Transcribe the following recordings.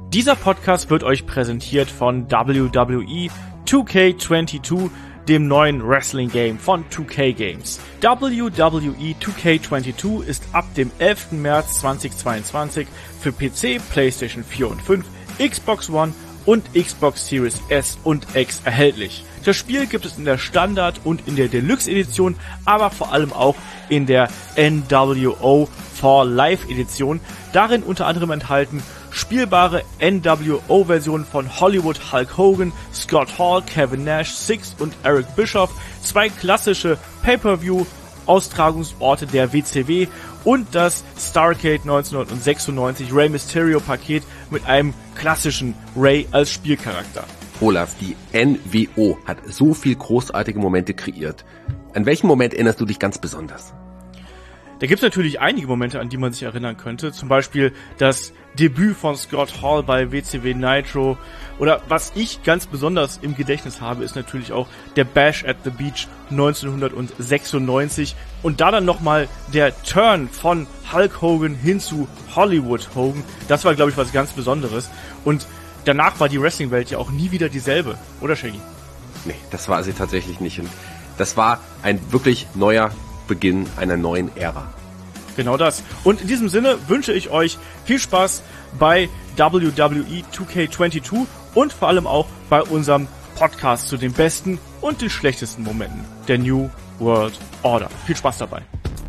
Dieser Podcast wird euch präsentiert von WWE 2K22, dem neuen Wrestling-Game von 2K Games. WWE 2K22 ist ab dem 11. März 2022 für PC, PlayStation 4 und 5, Xbox One und Xbox Series S und X erhältlich. Das Spiel gibt es in der Standard- und in der Deluxe-Edition, aber vor allem auch in der NWO 4 Live-Edition. Darin unter anderem enthalten spielbare NWO-Versionen von Hollywood Hulk Hogan, Scott Hall, Kevin Nash, Six und Eric Bischoff, 2 klassische Pay-Per-View-Austragungsorte der WCW und das Starrcade 1996 Rey Mysterio-Paket mit einem klassischen Rey als Spielcharakter. Olaf, die NWO hat so viel großartige Momente kreiert. An welchen Moment erinnerst du dich ganz besonders? Da gibt es natürlich einige Momente, an die man sich erinnern könnte. Zum Beispiel das Debüt von Scott Hall bei WCW Nitro. Oder was ich ganz besonders im Gedächtnis habe, ist natürlich auch der Bash at the Beach 1996. Und da dann nochmal der Turn von Hulk Hogan hin zu Hollywood Hogan. Das war, glaube ich, was ganz Besonderes. Und danach war die Wrestling-Welt ja auch nie wieder dieselbe. Oder, Shaggy? Nee, das war sie tatsächlich nicht. Und das war ein wirklich neuer Beginn einer neuen Ära. Genau das. Und in diesem Sinne wünsche ich euch viel Spaß bei WWE 2K22 und vor allem auch bei unserem Podcast zu den besten und den schlechtesten Momenten der New World Order. Viel Spaß dabei.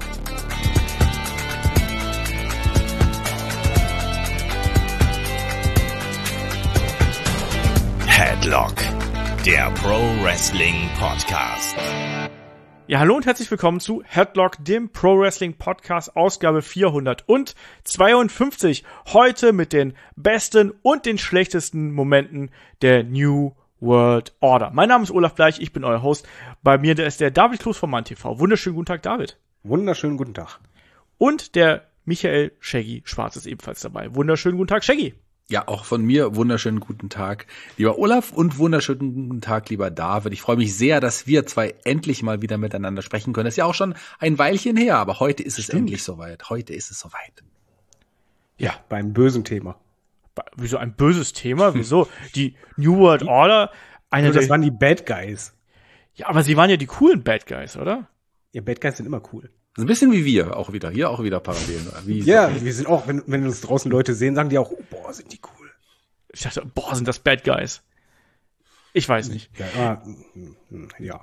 Headlock, der Pro Wrestling Podcast. Ja, hallo und herzlich willkommen zu Headlock, dem Pro Wrestling Podcast, Ausgabe 452. Heute mit den besten und den schlechtesten Momenten der New World Order. Mein Name ist Olaf Bleich, ich bin euer Host. Bei mir ist der David Kloß von MannTV. Wunderschönen guten Tag, David. Wunderschönen guten Tag. Und der Michael Shaggy Schwarz ist ebenfalls dabei. Wunderschönen guten Tag, Shaggy. Ja, auch von mir wunderschönen guten Tag, lieber Olaf, und wunderschönen guten Tag, lieber David. Ich freue mich sehr, dass wir zwei endlich mal wieder miteinander sprechen können. Das ist ja auch schon ein Weilchen her, aber heute ist es endlich soweit. Heute ist es soweit. Ja, beim bösen Thema. Wieso ein böses Thema? Wieso? Die New World Order? Das waren die Bad Guys. Ja, aber sie waren ja die coolen Bad Guys, oder? Ja, Bad Guys sind immer cool. So ein bisschen wie wir auch wieder. Hier auch wieder Parallelen. Ja, wir sind auch, wenn uns draußen Leute sehen, sagen die auch, oh, boah, sind die cool. Ich dachte, boah, sind das Bad Guys. Ich weiß nicht. Ja.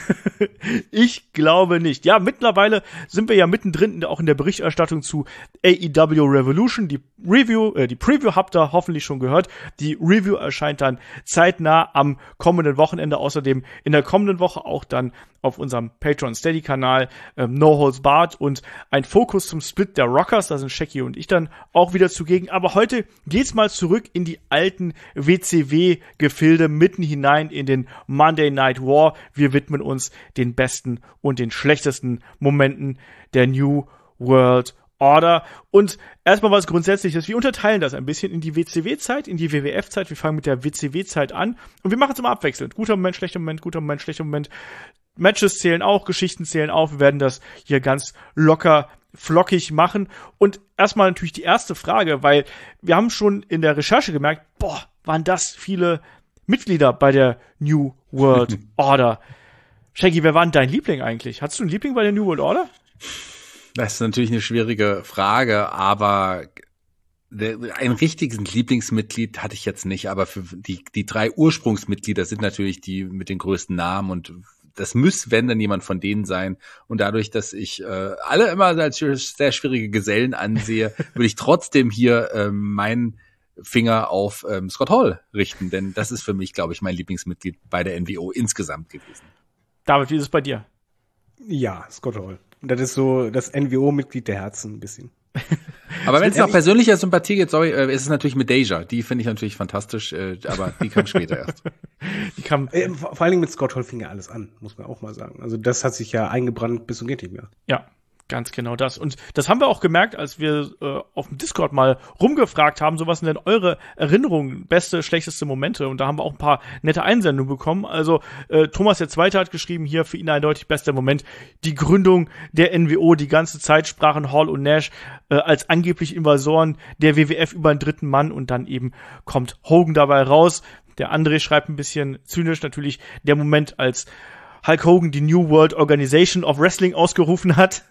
Ich glaube nicht. Ja, mittlerweile sind wir ja mittendrin auch in der Berichterstattung zu AEW Revolution. Die Preview habt ihr hoffentlich schon gehört. Die Review erscheint dann zeitnah am kommenden Wochenende. Außerdem in der kommenden Woche auch dann auf unserem Patreon Steady Kanal No Holds Barred und ein Fokus zum Split der Rockers. Da sind Shaggy und ich dann auch wieder zugegen. Aber heute geht's mal zurück in die alten WCW-Gefilde, mitten hinein in den Monday Night War. Wir widmen uns den besten und den schlechtesten Momenten der New World Order. Und erstmal was Grundsätzliches. Wir unterteilen das ein bisschen in die WCW-Zeit, in die WWF-Zeit. Wir fangen mit der WCW-Zeit an und wir machen es immer abwechselnd. Guter Moment, schlechter Moment, guter Moment, schlechter Moment. Matches zählen auch, Geschichten zählen auch. Wir werden das hier ganz locker, flockig machen. Und erstmal natürlich die erste Frage, weil wir haben schon in der Recherche gemerkt, boah, waren das viele Mitglieder bei der New World Order. Shaggy, wer war denn dein Liebling eigentlich? Hattest du einen Liebling bei der New World Order? Das ist natürlich eine schwierige Frage, aber ein richtiges Lieblingsmitglied hatte ich jetzt nicht, aber für die 3 Ursprungsmitglieder sind natürlich die mit den größten Namen und das wenn dann jemand von denen sein. Und dadurch, dass ich alle immer als sehr schwierige Gesellen ansehe, würde ich trotzdem hier meinen Finger auf Scott Hall richten, denn das ist für mich, glaube ich, mein Lieblingsmitglied bei der NWO insgesamt gewesen. David, wie ist es bei dir? Ja, Scott Hall. Das ist so das NWO-Mitglied der Herzen ein bisschen. Aber wenn es nach persönlicher Sympathie geht, ist es natürlich mit Deja. Die finde ich natürlich fantastisch, aber die kam später erst. Vor allen Dingen mit Scott Hall fing ja alles an, muss man auch mal sagen. Also das hat sich ja eingebrannt bis zum geht nicht mehr. Ja, Ganz genau das. Und das haben wir auch gemerkt, als wir auf dem Discord mal rumgefragt haben, so was sind denn eure Erinnerungen, beste, schlechteste Momente? Und da haben wir auch ein paar nette Einsendungen bekommen. Also Thomas der Zweite hat geschrieben, hier für ihn eindeutig bester Moment, die Gründung der NWO, die ganze Zeit sprachen Hall und Nash als angeblich Invasoren der WWF über einen dritten Mann und dann eben kommt Hogan dabei raus. Der André schreibt ein bisschen zynisch natürlich, der Moment, als Hulk Hogan die New World Organization of Wrestling ausgerufen hat.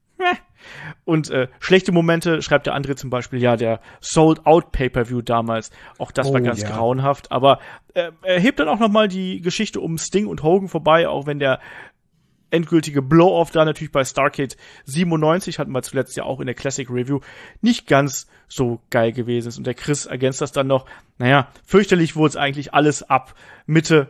Und schlechte Momente schreibt der André zum Beispiel, ja, der Sold-Out Pay-Per-View damals. Auch das war ganz grauenhaft. Aber er hebt dann auch nochmal die Geschichte um Sting und Hogan vorbei, auch wenn der endgültige Blow-Off da natürlich bei Starrcade 97, hatten wir zuletzt ja auch in der Classic Review, nicht ganz so geil gewesen ist. Und der Chris ergänzt das dann noch, naja, fürchterlich wurde es eigentlich alles ab Mitte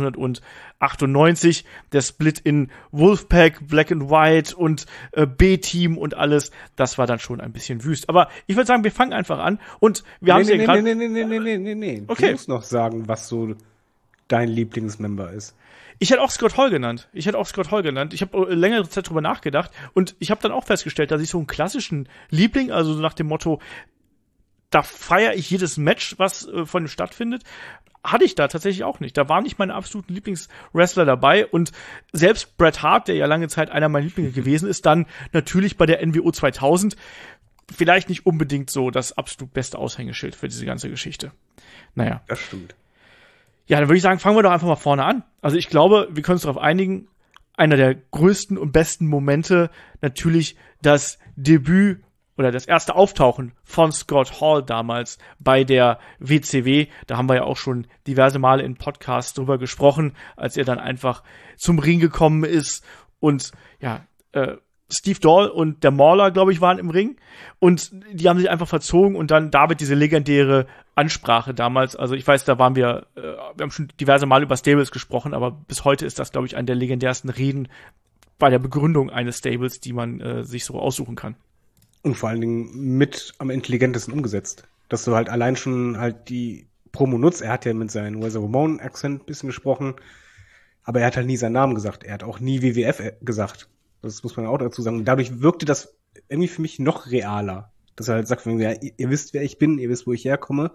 1998. Der Split in Wolfpack, Black and White und B-Team und alles, das war dann schon ein bisschen wüst. Aber ich würde sagen, wir fangen einfach an. Und wir haben gerade... Nee. Okay. Du musst noch sagen, was so dein Lieblingsmember ist. Ich hätte auch Scott Hall genannt. Ich habe längere Zeit drüber nachgedacht und ich habe dann auch festgestellt, dass ich so einen klassischen Liebling, also nach dem Motto, da feiere ich jedes Match, was von ihm stattfindet, hatte ich da tatsächlich auch nicht. Da waren nicht meine absoluten Lieblingswrestler dabei und selbst Bret Hart, der ja lange Zeit einer meiner Lieblinge gewesen ist, dann natürlich bei der NWO 2000 vielleicht nicht unbedingt so das absolut beste Aushängeschild für diese ganze Geschichte. Naja. Das stimmt. Ja, dann würde ich sagen, fangen wir doch einfach mal vorne an. Also ich glaube, wir können uns darauf einigen, einer der größten und besten Momente natürlich das Debüt oder das erste Auftauchen von Scott Hall damals bei der WCW. Da haben wir ja auch schon diverse Male in Podcasts drüber gesprochen, als er dann einfach zum Ring gekommen ist und ja, Steve Doll und der Mauler, glaube ich, waren im Ring und die haben sich einfach verzogen und dann David diese legendäre Ansprache damals, also ich weiß, da waren wir haben schon diverse Mal über Stables gesprochen, aber bis heute ist das, glaube ich, eine der legendärsten Reden bei der Begründung eines Stables, die man sich so aussuchen kann. Und vor allen Dingen mit am intelligentesten umgesetzt, dass du halt allein schon halt die Promo nutzt. Er hat ja mit seinem Razor Ramon-Akzent ein bisschen gesprochen, aber er hat halt nie seinen Namen gesagt. Er hat auch nie WWF gesagt. Das muss man auch dazu sagen. Und dadurch wirkte das irgendwie für mich noch realer. Dass er halt sagt, ja, ihr wisst, wer ich bin, ihr wisst, wo ich herkomme.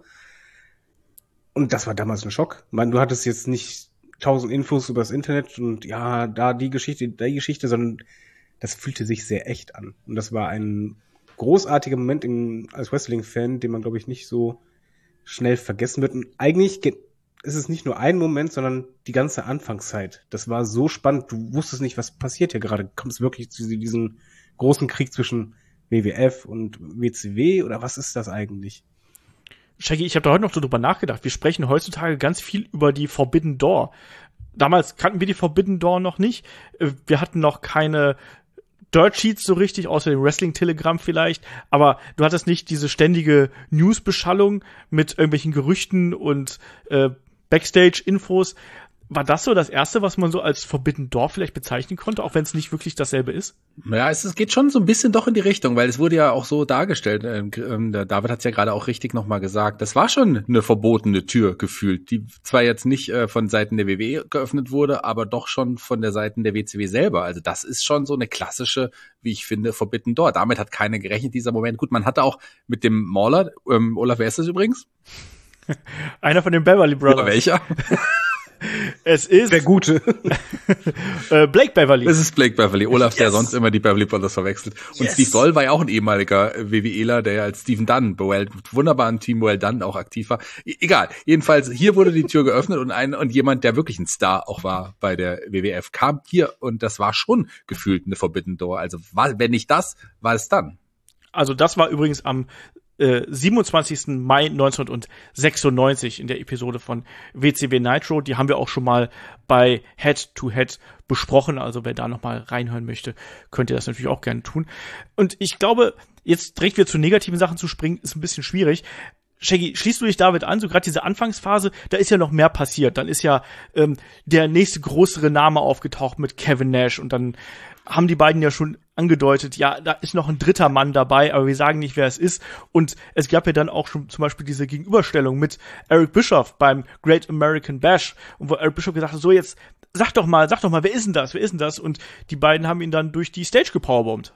Und das war damals ein Schock. Ich meine, du hattest jetzt nicht 1000 Infos über das Internet und ja, da die Geschichte, sondern das fühlte sich sehr echt an. Und das war ein großartiger Moment als Wrestling-Fan, den man, glaube ich, nicht so schnell vergessen wird. Und eigentlich ist es nicht nur ein Moment, sondern die ganze Anfangszeit. Das war so spannend. Du wusstest nicht, was passiert hier gerade. Kommt es wirklich zu diesem großen Krieg zwischen WWF und WCW oder was ist das eigentlich? Shaggy, ich habe da heute noch so drüber nachgedacht. Wir sprechen heutzutage ganz viel über die Forbidden Door. Damals kannten wir die Forbidden Door noch nicht. Wir hatten noch keine Dirt Sheets so richtig, außer dem Wrestling-Telegramm vielleicht. Aber du hattest nicht diese ständige News-Beschallung mit irgendwelchen Gerüchten und Backstage-Infos. War das so das Erste, was man so als Forbidden Door vielleicht bezeichnen konnte, auch wenn es nicht wirklich dasselbe ist? Ja, es geht schon so ein bisschen doch in die Richtung, weil es wurde ja auch so dargestellt. Der David hat es ja gerade auch richtig nochmal gesagt. Das war schon eine verbotene Tür gefühlt, die zwar jetzt nicht von Seiten der WWE geöffnet wurde, aber doch schon von der Seite der WCW selber. Also das ist schon so eine klassische, wie ich finde, Forbidden Door. Damit hat keiner gerechnet, dieser Moment. Gut, man hatte auch mit dem Mauler, Olaf, wer ist das übrigens? Einer von den Beverly Brothers. Ja, welcher? Es ist der Gute. Blake Beverly. Es ist Blake Beverly. Olaf, der sonst immer die Beverly Brothers verwechselt. Und Steve Doll war ja auch ein ehemaliger WWEler, der ja als Steven Dunn bei wunderbaren Team Well Done auch aktiv war. Egal. Jedenfalls, hier wurde die Tür geöffnet und jemand, der wirklich ein Star auch war bei der WWF, kam hier und das war schon gefühlt eine Forbidden Door. Also wenn nicht das, war es dann. Also das war übrigens am 27. Mai 1996 in der Episode von WCW Nitro. Die haben wir auch schon mal bei Head to Head besprochen. Also wer da noch mal reinhören möchte, könnt ihr das natürlich auch gerne tun. Und ich glaube, jetzt direkt wieder zu negativen Sachen zu springen, ist ein bisschen schwierig. Shaggy, schließt du dich David an? So gerade diese Anfangsphase, da ist ja noch mehr passiert. Dann ist ja der nächste größere Name aufgetaucht mit Kevin Nash und dann haben die beiden ja schon angedeutet, ja, da ist noch ein dritter Mann dabei, aber wir sagen nicht, wer es ist. Und es gab ja dann auch schon zum Beispiel diese Gegenüberstellung mit Eric Bischoff beim Great American Bash, und wo Eric Bischoff gesagt hat, so jetzt, sag doch mal, wer ist denn das? Und die beiden haben ihn dann durch die Stage gepowerbombt.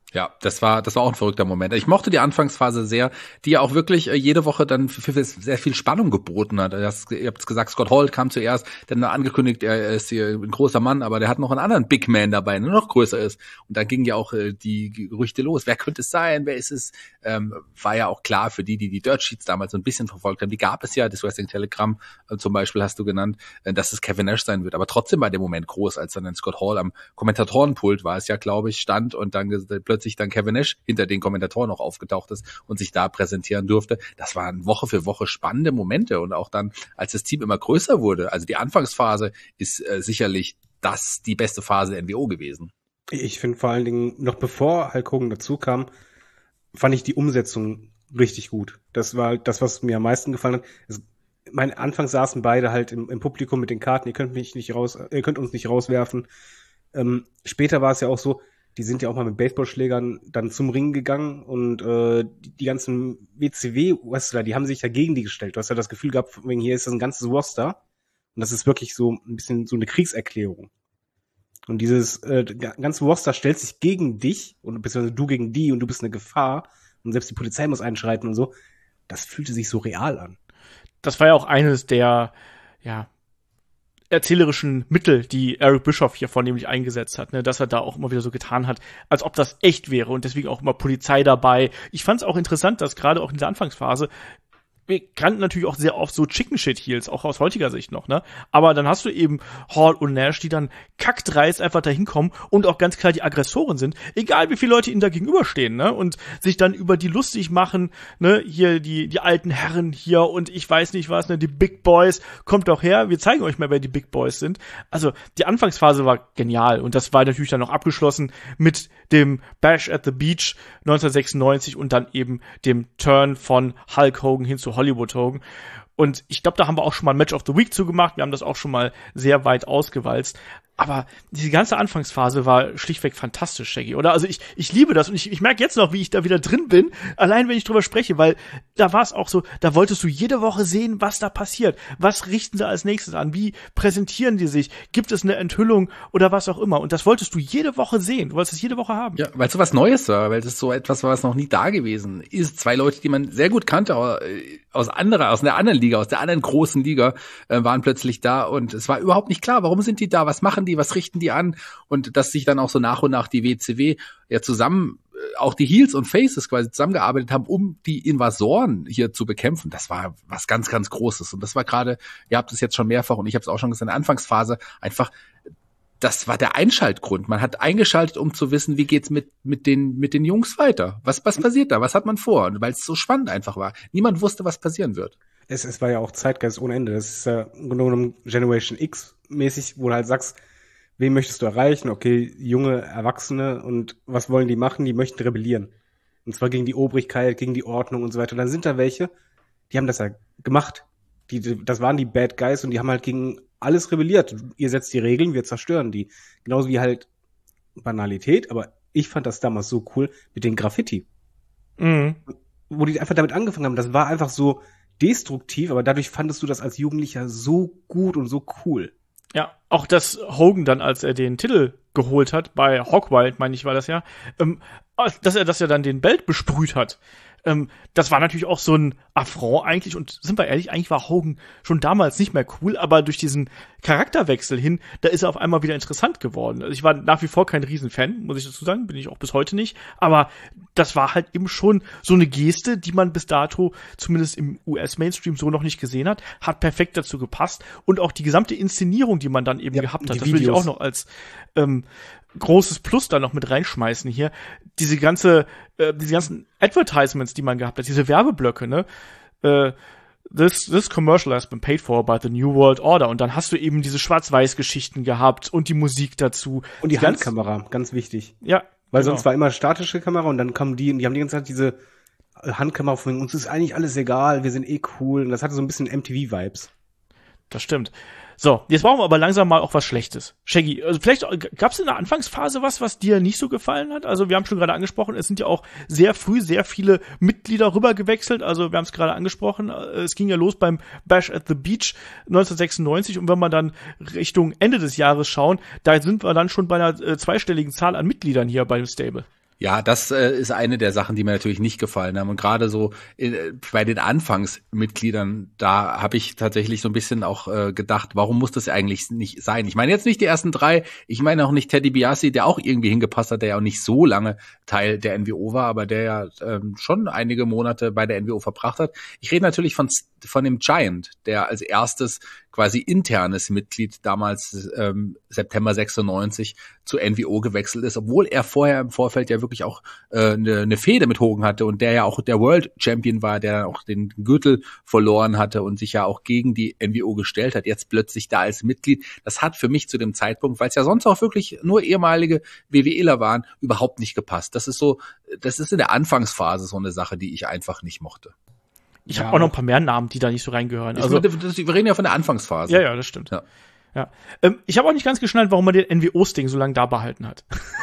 Ja, das war auch ein verrückter Moment. Ich mochte die Anfangsphase sehr, die ja auch wirklich jede Woche dann für sehr viel Spannung geboten hat. Ihr habt es gesagt, Scott Hall kam zuerst, dann angekündigt, er ist hier ein großer Mann, aber der hat noch einen anderen Big Man dabei, der noch größer ist. Und dann gingen ja auch die Gerüchte los. Wer könnte es sein? Wer ist es? War ja auch klar für die Dirt Sheets damals so ein bisschen verfolgt haben. Die gab es ja, das Wrestling Telegram zum Beispiel hast du genannt, dass es Kevin Nash sein wird. Aber trotzdem war der Moment groß, als dann Scott Hall am Kommentatorenpult war es ja, glaube ich, stand und dann plötzlich dann Kevin Nash hinter den Kommentatoren noch aufgetaucht ist und sich da präsentieren durfte. Das waren Woche für Woche spannende Momente und auch dann, als das Team immer größer wurde, also die Anfangsphase ist sicherlich die beste Phase der NWO gewesen. Ich finde vor allen Dingen, noch bevor Hulk Hogan dazu kam, fand ich die Umsetzung richtig gut. Das war das, was mir am meisten gefallen hat. Anfangs saßen beide halt im Publikum mit den Karten, ihr könnt uns nicht rauswerfen. Später war es ja auch so, die sind ja auch mal mit Baseballschlägern dann zum Ring gegangen und die ganzen WCW-Wrestler, die haben sich ja gegen die gestellt. Du hast ja das Gefühl gehabt, wegen hier ist das ein ganzes Roster und das ist wirklich so ein bisschen so eine Kriegserklärung. Und dieses ganze Roster stellt sich gegen dich und beziehungsweise du gegen die und du bist eine Gefahr und selbst die Polizei muss einschreiten und so. Das fühlte sich so real an. Das war ja auch eines der, erzählerischen Mittel, die Eric Bischoff hier vornehmlich eingesetzt hat, ne, dass er da auch immer wieder so getan hat, als ob das echt wäre und deswegen auch immer Polizei dabei. Ich fand es auch interessant, dass gerade auch in dieser Anfangsphase wir kannten natürlich auch sehr oft so Chicken-Shit-Heels, auch aus heutiger Sicht noch, ne? Aber dann hast du eben Hall und Nash, die dann kackdreist einfach da hinkommen und auch ganz klar die Aggressoren sind, egal wie viele Leute ihnen da gegenüberstehen, ne? Und sich dann über die lustig machen, ne? Hier die alten Herren hier und ich weiß nicht was, ne? Die Big Boys, kommt doch her, wir zeigen euch mal, wer die Big Boys sind. Also die Anfangsphase war genial und das war natürlich dann noch abgeschlossen mit dem Bash at the Beach 1996 und dann eben dem Turn von Hulk Hogan hin zu Hollywood Hogan. Und ich glaube, da haben wir auch schon mal ein Match of the Week zugemacht. Wir haben das auch schon mal sehr weit ausgewalzt. Aber diese ganze Anfangsphase war schlichtweg fantastisch, Shaggy, oder? Also ich liebe das und ich merke jetzt noch, wie ich da wieder drin bin, allein wenn ich drüber spreche, weil da war es auch so, da wolltest du jede Woche sehen, was da passiert. Was richten sie als nächstes an? Wie präsentieren die sich? Gibt es eine Enthüllung oder was auch immer? Und das wolltest du jede Woche sehen. Du wolltest es jede Woche haben. Ja, weil es so was Neues war, weil es so etwas war, was noch nie da gewesen ist. Zwei Leute, die man sehr gut kannte, aus einer anderen Liga, aus der anderen großen Liga, waren plötzlich da und es war überhaupt nicht klar, warum sind die da, was machen die, was richten die an und dass sich dann auch so nach und nach die WCW ja zusammen, auch die Heels und Faces quasi zusammengearbeitet haben, um die Invasoren hier zu bekämpfen, das war was ganz, ganz Großes und das war gerade, ihr habt es jetzt schon mehrfach und ich habe es auch schon gesagt, in der Anfangsphase einfach, das war der Einschaltgrund. Man hat eingeschaltet, um zu wissen, wie geht's mit den Jungs weiter. Was passiert da? Was hat man vor? Weil es so spannend einfach war. Niemand wusste, was passieren wird. Es war ja auch Zeitgeist ohne Ende. Das ist ja im Grunde genommen Generation X mäßig, wo du halt sagst, wen möchtest du erreichen? Okay, junge Erwachsene und was wollen die machen? Die möchten rebellieren. Und zwar gegen die Obrigkeit, gegen die Ordnung und so weiter. Und dann sind da welche, die haben das ja gemacht. Das waren die Bad Guys und die haben halt gegen alles rebelliert. Ihr setzt die Regeln, wir zerstören die. Genauso wie halt Banalität, aber ich fand das damals so cool mit den Graffiti. Mhm. Wo die einfach damit angefangen haben, das war einfach so destruktiv, aber dadurch fandest du das als Jugendlicher so gut und so cool. Ja, auch dass Hogan dann, als er den Titel geholt hat, bei Hogwild, meine ich, war das ja, dass er dann den Belt besprüht hat. Das war natürlich auch so ein Affront eigentlich und sind wir ehrlich, eigentlich war Hogan schon damals nicht mehr cool, aber durch diesen Charakterwechsel hin, da ist er auf einmal wieder interessant geworden. Also ich war nach wie vor kein Riesenfan, muss ich dazu sagen, bin ich auch bis heute nicht, aber das war halt eben schon so eine Geste, die man bis dato zumindest im US-Mainstream so noch nicht gesehen hat perfekt dazu gepasst und auch die gesamte Inszenierung, die man dann eben gehabt hat, das will ich auch noch als großes Plus da noch mit reinschmeißen hier. Diese ganzen Advertisements, die man gehabt hat, diese Werbeblöcke, ne? This commercial has been paid for by the New World Order. Und dann hast du eben diese Schwarz-Weiß-Geschichten gehabt und die Musik dazu. Und die Handkamera, ganz wichtig. Ja. Weil sonst war immer statische Kamera und dann kamen die und die haben die ganze Zeit diese Handkamera von uns ist eigentlich alles egal, wir sind cool. Und das hatte so ein bisschen MTV-Vibes. Das stimmt. So, jetzt brauchen wir aber langsam mal auch was Schlechtes. Shaggy, also vielleicht gab es in der Anfangsphase was dir nicht so gefallen hat? Also wir haben schon gerade angesprochen, es sind ja auch sehr früh sehr viele Mitglieder rüber gewechselt. Also wir haben es gerade angesprochen, es ging ja los beim Bash at the Beach 1996 und wenn wir dann Richtung Ende des Jahres schauen, da sind wir dann schon bei einer zweistelligen Zahl an Mitgliedern hier beim Stable. Ja, das ist eine der Sachen, die mir natürlich nicht gefallen haben. Und gerade so bei den Anfangsmitgliedern, da habe ich tatsächlich so ein bisschen auch gedacht, warum muss das eigentlich nicht sein? Ich meine jetzt nicht die ersten 3, ich meine auch nicht Teddy DiBiase, der auch irgendwie hingepasst hat, der ja auch nicht so lange Teil der NWO war, aber der ja schon einige Monate bei der NWO verbracht hat. Ich rede natürlich von dem Giant, der als erstes quasi internes Mitglied damals September 96 zu NWO gewechselt ist, obwohl er vorher im Vorfeld ja wirklich auch eine Fehde mit Hogan hatte und der ja auch der World Champion war, der auch den Gürtel verloren hatte und sich ja auch gegen die NWO gestellt hat, jetzt plötzlich da als Mitglied. Das hat für mich zu dem Zeitpunkt, weil es ja sonst auch wirklich nur ehemalige WWEler waren, überhaupt nicht gepasst. Das ist in der Anfangsphase so eine Sache, die ich einfach nicht mochte. Ich habe auch noch ein paar mehr Namen, die da nicht so reingehören. Also wir reden ja von der Anfangsphase. Ja, das stimmt. Ja. Ich habe auch nicht ganz geschnallt, warum man den NWO-Sting so lange da behalten hat.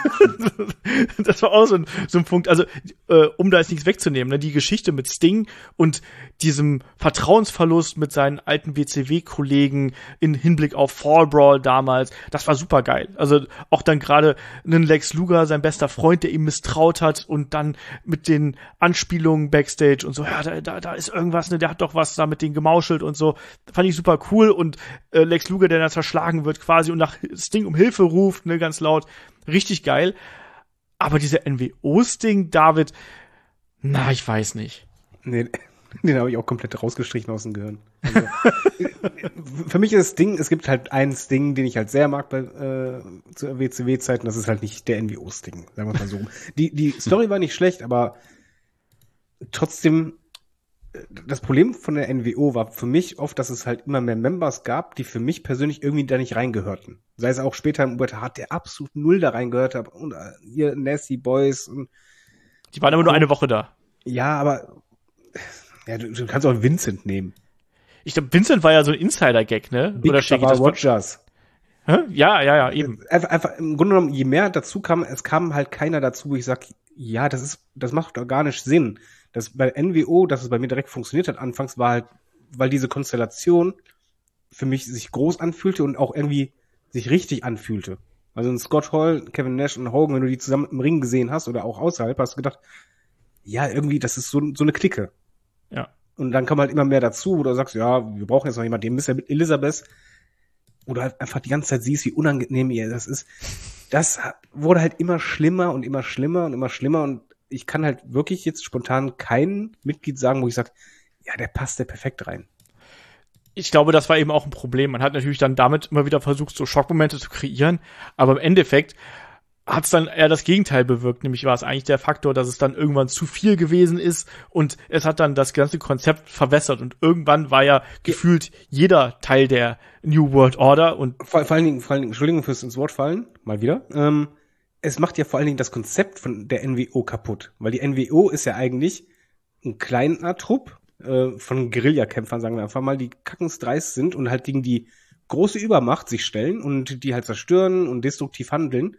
Das war auch so ein Punkt. Also, um da jetzt nichts wegzunehmen, ne? Die Geschichte mit Sting und diesem Vertrauensverlust mit seinen alten WCW-Kollegen in Hinblick auf Fall Brawl damals, das war super geil. Also auch dann gerade einen Lex Luger, sein bester Freund, der ihm misstraut hat und dann mit den Anspielungen Backstage und so, ja, da ist irgendwas, ne, der hat doch was da mit denen gemauschelt und so. Fand ich super cool und Lex Luger, der dann zerschlagen wird quasi und nach Sting um Hilfe ruft, ne, ganz laut. Richtig geil. Aber dieser NWO-Sting, David, ich weiß nicht. Nee, den habe ich auch komplett rausgestrichen aus dem Gehirn. Also, für mich ist das Ding, es gibt halt einen Sting, den ich halt sehr mag zu WCW-Zeiten, das ist halt nicht der NWO-Sting, sagen wir mal so. Die Story war nicht schlecht, aber trotzdem, das Problem von der NWO war für mich oft, dass es halt immer mehr Members gab, die für mich persönlich irgendwie da nicht reingehörten. Sei es auch später im Bret Hart, der absolut null da reingehört hat. Und hier Nasty Boys. Und die waren aber nur eine Woche da. Ja, aber ja, du kannst auch Vincent nehmen. Ich glaube, Vincent war ja so ein Insider-Gag, ne? Big Oder Shaggy, das Rogers. Ja, eben. Einfach im Grunde genommen, je mehr dazu kam, es kam halt keiner dazu, wo ich sag, ja, das macht organisch Sinn. Das bei NWO, dass es bei mir direkt funktioniert hat anfangs, war halt, weil diese Konstellation für mich sich groß anfühlte und auch irgendwie sich richtig anfühlte. Also in Scott Hall, Kevin Nash und Hogan, wenn du die zusammen im Ring gesehen hast oder auch außerhalb, hast du gedacht, ja, irgendwie, das ist so eine Clique. Ja. Und dann kam halt immer mehr dazu, wo du sagst, ja, wir brauchen jetzt noch jemanden, den Mr. Elizabeth, oder halt einfach die ganze Zeit siehst, wie unangenehm ihr das ist. Das wurde halt immer schlimmer und immer schlimmer und immer schlimmer und ich kann halt wirklich jetzt spontan kein Mitglied sagen, wo ich sage, ja, der passt da perfekt rein. Ich glaube, das war eben auch ein Problem. Man hat natürlich dann damit immer wieder versucht, so Schockmomente zu kreieren, aber im Endeffekt hat es dann eher das Gegenteil bewirkt, nämlich war es eigentlich der Faktor, dass es dann irgendwann zu viel gewesen ist und es hat dann das ganze Konzept verwässert und irgendwann war ja gefühlt jeder Teil der New World Order und vor allen Dingen, Entschuldigung fürs ins Wort fallen, mal wieder, es macht ja vor allen Dingen das Konzept von der NWO kaputt. Weil die NWO ist ja eigentlich ein kleiner Trupp von Guerillakämpfern, sagen wir einfach mal, die kackensdreist sind und halt gegen die große Übermacht sich stellen und die halt zerstören und destruktiv handeln.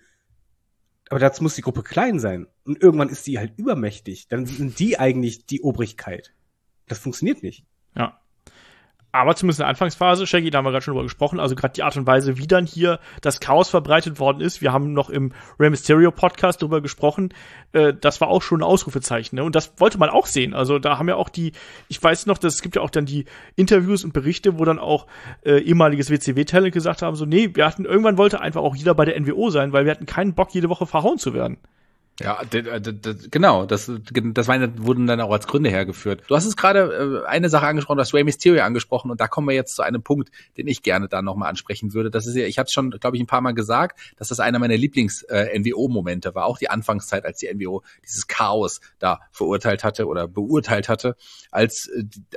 Aber dazu muss die Gruppe klein sein. Und irgendwann ist die halt übermächtig. Dann sind die eigentlich die Obrigkeit. Das funktioniert nicht. Ja. Aber zumindest in der Anfangsphase, Shaggy, da haben wir gerade schon drüber gesprochen, also gerade die Art und Weise, wie dann hier das Chaos verbreitet worden ist. Wir haben noch im Rey Mysterio Podcast drüber gesprochen. Das war auch schon ein Ausrufezeichen, ne? Und das wollte man auch sehen. Also da haben ja auch ich weiß noch, es gibt ja auch dann die Interviews und Berichte, wo dann auch ehemaliges WCW-Talent gesagt haben, so, nee, irgendwann wollte einfach auch jeder bei der NWO sein, weil wir hatten keinen Bock, jede Woche verhauen zu werden. Ja, genau, das wurden dann auch als Gründe hergeführt. Du hast es gerade eine Sache angesprochen, du hast Rey Mysterio angesprochen und da kommen wir jetzt zu einem Punkt, den ich gerne da nochmal ansprechen würde. Das ist ja, ich habe es schon, glaube ich, ein paar Mal gesagt, dass das einer meiner Lieblings-NWO-Momente war, auch die Anfangszeit, als die NWO dieses Chaos da verurteilt hatte oder beurteilt hatte. Als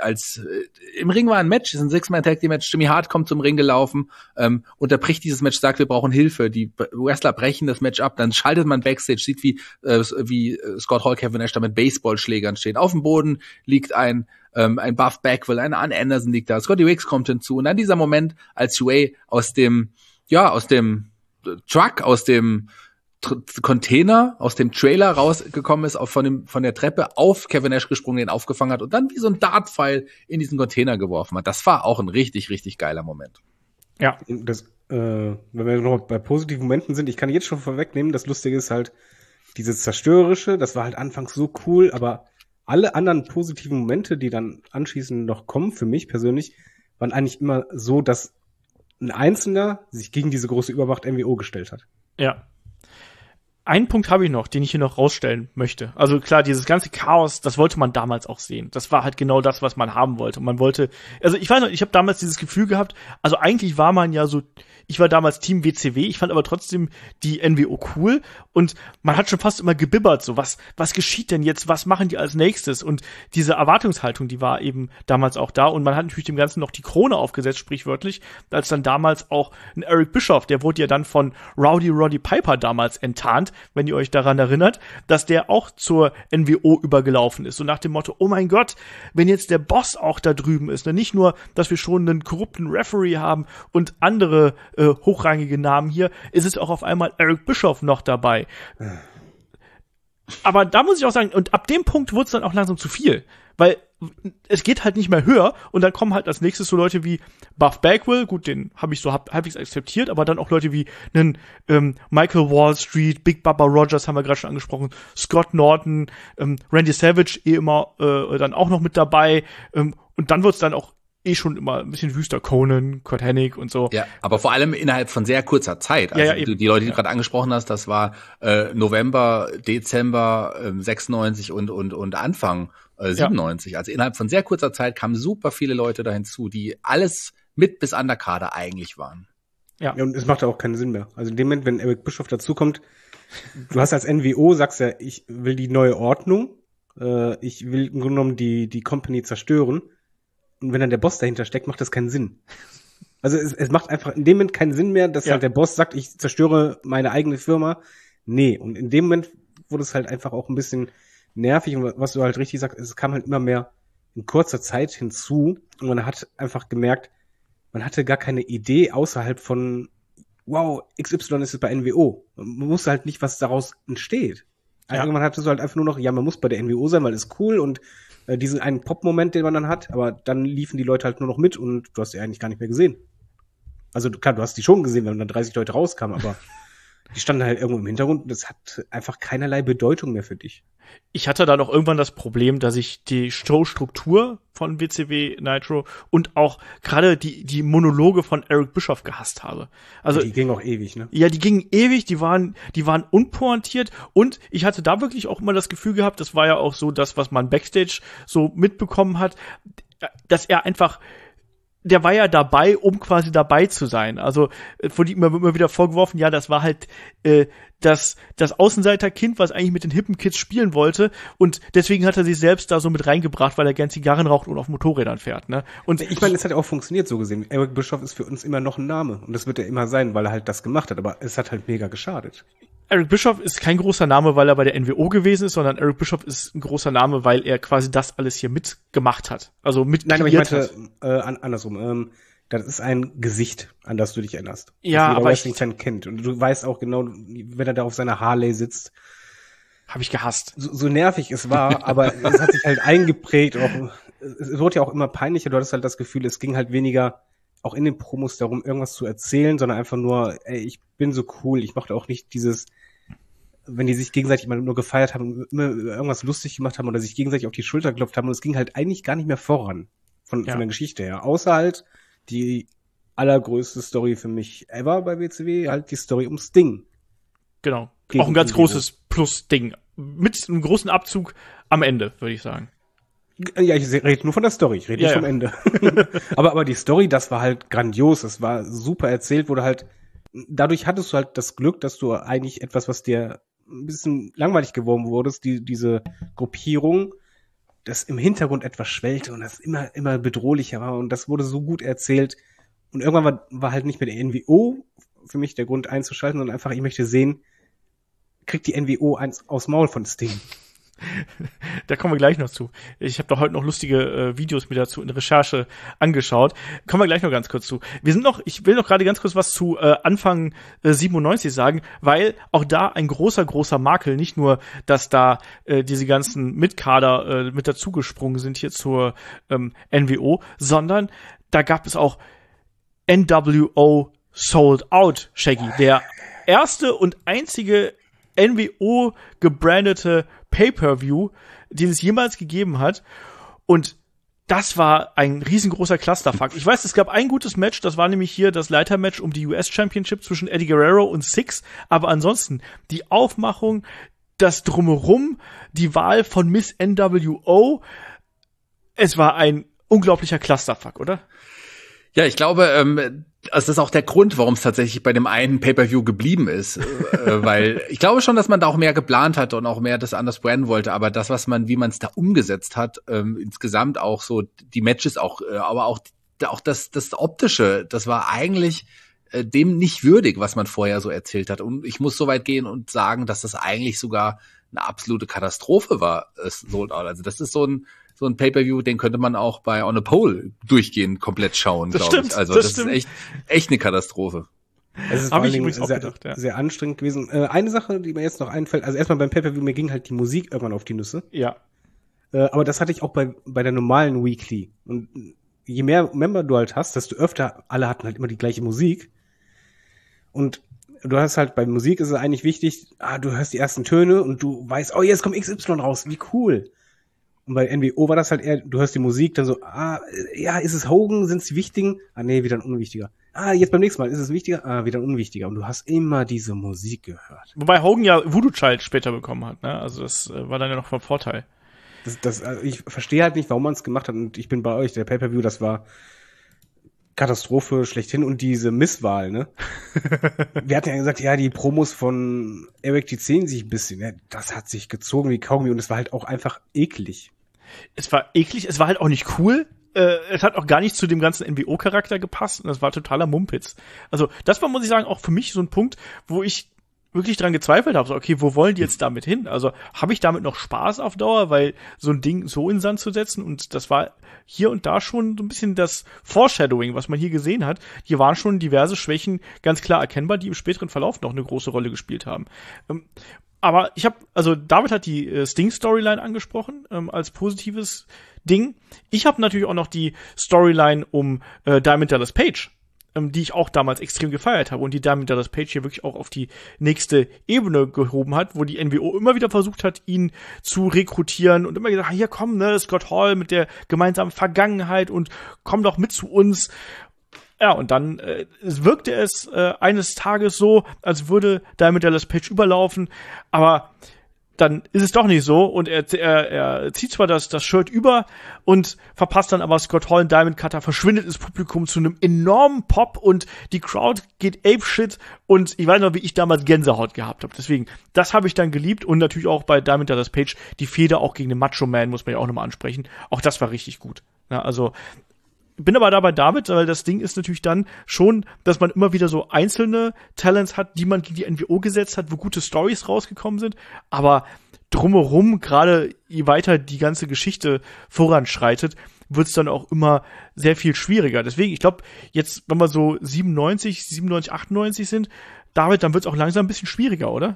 im Ring war ein Match, ist ein Six-Man-Tag-Team-Match, Jimmy Hart kommt zum Ring gelaufen, unterbricht dieses Match, sagt, wir brauchen Hilfe, die Wrestler brechen das Match ab, dann schaltet man Backstage, sieht, wie Scott Hall, Kevin Nash da mit Baseballschlägern stehen. Auf dem Boden liegt ein Buff Bagwell, ein Arn Anderson liegt da, Scotty Wicks kommt hinzu und dann dieser Moment, als Ray aus dem Truck, aus dem Container, aus dem Trailer rausgekommen ist, von der Treppe auf Kevin Nash gesprungen, den aufgefangen hat und dann wie so ein Dartpfeil in diesen Container geworfen hat. Das war auch ein richtig, richtig geiler Moment. Ja. Wenn wir noch bei positiven Momenten sind, ich kann jetzt schon vorwegnehmen, das Lustige ist halt, dieses Zerstörerische, das war halt anfangs so cool, aber alle anderen positiven Momente, die dann anschließend noch kommen, für mich persönlich, waren eigentlich immer so, dass ein Einzelner sich gegen diese große Übermacht NWO gestellt hat. Ja. Einen Punkt habe ich noch, den ich hier noch rausstellen möchte. Also klar, dieses ganze Chaos, das wollte man damals auch sehen. Das war halt genau das, was man haben wollte. Und man wollte, also ich weiß noch, ich habe damals dieses Gefühl gehabt, also eigentlich war man ja so, ich war damals Team WCW, ich fand aber trotzdem die NWO cool und man hat schon fast immer gebibbert, so was geschieht denn jetzt, was machen die als nächstes? Und diese Erwartungshaltung, die war eben damals auch da und man hat natürlich dem Ganzen noch die Krone aufgesetzt, sprichwörtlich, als dann damals auch ein Eric Bischoff, der wurde ja dann von Roddy Piper damals enttarnt, wenn ihr euch daran erinnert, dass der auch zur NWO übergelaufen ist. So nach dem Motto, oh mein Gott, wenn jetzt der Boss auch da drüben ist, ne? Nicht nur, dass wir schon einen korrupten Referee haben und andere hochrangige Namen hier, ist es auch auf einmal Eric Bischoff noch dabei. Aber da muss ich auch sagen, und ab dem Punkt wurde es dann auch langsam zu viel, weil es geht halt nicht mehr höher und dann kommen halt als nächstes so Leute wie Buff Bagwell, gut, den habe ich so halbwegs akzeptiert, aber dann auch Leute wie einen Michael Wall Street, Big Bubba Rogers haben wir gerade schon angesprochen, Scott Norton, Randy Savage immer dann auch noch mit dabei und dann wird's dann auch schon immer ein bisschen wüster, Conan, Kurt Hennig und so. Ja, aber vor allem innerhalb von sehr kurzer Zeit. Also ja, die Leute, die du gerade angesprochen hast, das war November, Dezember 96 und Anfang 97. Also innerhalb von sehr kurzer Zeit kamen super viele Leute da hinzu, die alles mit bis Underkader eigentlich waren. Ja, und es macht auch keinen Sinn mehr. Also in dem Moment, wenn Eric Bischoff dazukommt, du hast als NWO, sagst ja, ich will die neue Ordnung, ich will im Grunde genommen die Company zerstören. Und wenn dann der Boss dahinter steckt, macht das keinen Sinn. Also es macht einfach in dem Moment keinen Sinn mehr, dass halt der Boss sagt, ich zerstöre meine eigene Firma. Nee, und in dem Moment wurde es halt einfach auch ein bisschen nervig. Und was du halt richtig sagst, es kam halt immer mehr in kurzer Zeit hinzu. Und man hat einfach gemerkt, man hatte gar keine Idee außerhalb von, wow, XY ist es bei NWO. Man wusste halt nicht, was daraus entsteht. Ja. Irgendwann hattest du halt einfach nur noch, ja, man muss bei der NWO sein, weil es cool und diesen einen Pop-Moment, den man dann hat, aber dann liefen die Leute halt nur noch mit und du hast die eigentlich gar nicht mehr gesehen. Also klar, du hast die schon gesehen, wenn dann 30 Leute rauskamen, aber die standen halt irgendwo im Hintergrund und das hat einfach keinerlei Bedeutung mehr für dich. Ich hatte dann auch irgendwann das Problem, dass ich die Showstruktur von WCW Nitro und auch gerade die Monologe von Eric Bischoff gehasst habe. Also die gingen auch ewig, ne? Ja, die gingen ewig, die waren unpointiert und ich hatte da wirklich auch immer das Gefühl gehabt, das war ja auch so das, was man Backstage so mitbekommen hat, dass er einfach, der war ja dabei, um quasi dabei zu sein. Also von ihm immer wieder vorgeworfen, ja, das war halt das Außenseiterkind, was eigentlich mit den hippen Kids spielen wollte und deswegen hat er sich selbst da so mit reingebracht, weil er gern Zigarren raucht und auf Motorrädern fährt, ne? Und ich meine, es hat ja auch funktioniert so gesehen. Eric Bischoff ist für uns immer noch ein Name und das wird er immer sein, weil er halt das gemacht hat, aber es hat halt mega geschadet. Eric Bischoff ist kein großer Name, weil er bei der NWO gewesen ist, sondern Eric Bischoff ist ein großer Name, weil er quasi das alles hier mitgemacht hat. Also Nein, aber ich meinte andersrum. Das ist ein Gesicht, an das du dich erinnerst. Ja, aber Wrestling-Fan kennt. Und du weißt auch genau, wenn er da auf seiner Harley sitzt. Habe ich gehasst. So nervig es war, aber es hat sich halt eingeprägt. Auch, es wurde ja auch immer peinlicher. Du hattest halt das Gefühl, es ging halt weniger auch in den Promos darum, irgendwas zu erzählen, sondern einfach nur, ey, ich bin so cool. Ich mochte auch nicht dieses, wenn die sich gegenseitig immer nur gefeiert haben, immer irgendwas lustig gemacht haben oder sich gegenseitig auf die Schulter geklopft haben. Und es ging halt eigentlich gar nicht mehr voran von der Geschichte her. Außer halt die allergrößte Story für mich ever bei WCW, halt die Story um Sting. Genau. Auch ein ganz großes Plus-Ding. Mit einem großen Abzug am Ende, würde ich sagen. Ja, ich rede nur von der Story, ich rede nicht vom Ende. aber die Story, das war halt grandios, das war super erzählt, wurde halt, dadurch hattest du halt das Glück, dass du eigentlich etwas, was dir ein bisschen langweilig geworden wurdest, diese Gruppierung, das im Hintergrund etwas schwellte und das immer bedrohlicher war und das wurde so gut erzählt und irgendwann war halt nicht mehr der NWO für mich der Grund einzuschalten, sondern einfach, ich möchte sehen, kriegt die NWO eins aufs Maul von Sting. Da kommen wir gleich noch zu. Ich habe doch heute noch lustige Videos mir dazu in Recherche angeschaut. Kommen wir gleich noch ganz kurz zu. Ich will noch gerade ganz kurz was zu Anfang 97 sagen, weil auch da ein großer Makel, nicht nur, dass da diese ganzen Mitkader mit dazugesprungen sind hier zur NWO, sondern da gab es auch NWO Sold Out, Shaggy, der erste und einzige NWO gebrandete Pay-Per-View, den es jemals gegeben hat. Und das war ein riesengroßer Clusterfuck. Ich weiß, es gab ein gutes Match, das war nämlich hier das Leitermatch um die US Championship zwischen Eddie Guerrero und Six. Aber ansonsten, die Aufmachung, das Drumherum, die Wahl von Miss NWO, es war ein unglaublicher Clusterfuck, oder? Ja, ich glaube, es ist auch der Grund, warum es tatsächlich bei dem einen Pay-Per-View geblieben ist, weil ich glaube schon, dass man da auch mehr geplant hat und auch mehr das anders branden wollte, aber das, wie man es da umgesetzt hat, insgesamt auch so die Matches auch, aber auch das Optische, das war eigentlich dem nicht würdig, was man vorher so erzählt hat. Und ich muss so weit gehen und sagen, dass das eigentlich sogar eine absolute Katastrophe war, Sold Out. Also das ist so ein Pay-Per-View, den könnte man auch bei On a Pole durchgehend komplett schauen, glaube ich. Also das ist echt eine Katastrophe. Es ist vor allen Dingen sehr anstrengend gewesen. Eine Sache, die mir jetzt noch einfällt, also erstmal beim Pay-Per-View, mir ging halt die Musik irgendwann auf die Nüsse. Ja. Aber das hatte ich auch bei der normalen Weekly. Und je mehr Member du halt hast, desto öfter, alle hatten halt immer die gleiche Musik. Und du hast halt, bei Musik ist es eigentlich wichtig, du hörst die ersten Töne und du weißt, oh, jetzt kommt XY raus, wie cool. Und bei NWO war das halt eher, du hörst die Musik, dann so, ja, ist es Hogan, sind es die Wichtigen? Nee, wieder ein Unwichtiger. Jetzt beim nächsten Mal, ist es wichtiger? Wieder ein Unwichtiger. Und du hast immer diese Musik gehört. Wobei Hogan ja Voodoo Child später bekommen hat, ne? Also das war dann ja noch vom Vorteil. Also ich verstehe halt nicht, warum man es gemacht hat. Und ich bin bei euch, der Pay-Per-View, das war Katastrophe schlechthin. Und diese Misswahl, ne? Wir hatten ja gesagt, ja, die Promos von Eric, die ziehen sich ein bisschen. Ja, das hat sich gezogen wie Kaugummi und es war halt auch einfach eklig. Es war eklig, es war halt auch nicht cool. Es hat auch gar nicht zu dem ganzen NWO-Charakter gepasst und das war totaler Mumpitz. Also das war, muss ich sagen, auch für mich so ein Punkt, wo ich wirklich dran gezweifelt habe, so, okay, wo wollen die jetzt damit hin? Also habe ich damit noch Spaß auf Dauer, weil so ein Ding so in den Sand zu setzen, und das war hier und da schon so ein bisschen das Foreshadowing, was man hier gesehen hat. Hier waren schon diverse Schwächen ganz klar erkennbar, die im späteren Verlauf noch eine große Rolle gespielt haben. Aber David hat die Sting-Storyline angesprochen, als positives Ding. Ich habe natürlich auch noch die Storyline um Diamond Dallas Page, die ich auch damals extrem gefeiert habe und die Diamond Dallas Page hier wirklich auch auf die nächste Ebene gehoben hat, wo die NWO immer wieder versucht hat, ihn zu rekrutieren und immer gesagt, hier komm, ne, Scott Hall mit der gemeinsamen Vergangenheit und komm doch mit zu uns. Ja, und dann wirkte es eines Tages so, als würde Diamond Dallas Page überlaufen, aber dann ist es doch nicht so und er zieht zwar das Shirt über und verpasst dann aber Scott Hall, Diamond Cutter, verschwindet ins Publikum zu einem enormen Pop und die Crowd geht apeshit und ich weiß noch, wie ich damals Gänsehaut gehabt habe. Deswegen, das habe ich dann geliebt und natürlich auch bei Diamond Dallas Page die Fehde auch gegen den Macho Man, muss man ja auch nochmal ansprechen. Auch das war richtig gut. Ja, also bin aber da bei David, weil das Ding ist natürlich dann schon, dass man immer wieder so einzelne Talents hat, die man gegen die NWO gesetzt hat, wo gute Stories rausgekommen sind, aber drumherum, gerade je weiter die ganze Geschichte voranschreitet, wird es dann auch immer sehr viel schwieriger. Deswegen, ich glaube, jetzt, wenn wir so 97, 98 sind, David, dann wird es auch langsam ein bisschen schwieriger, oder?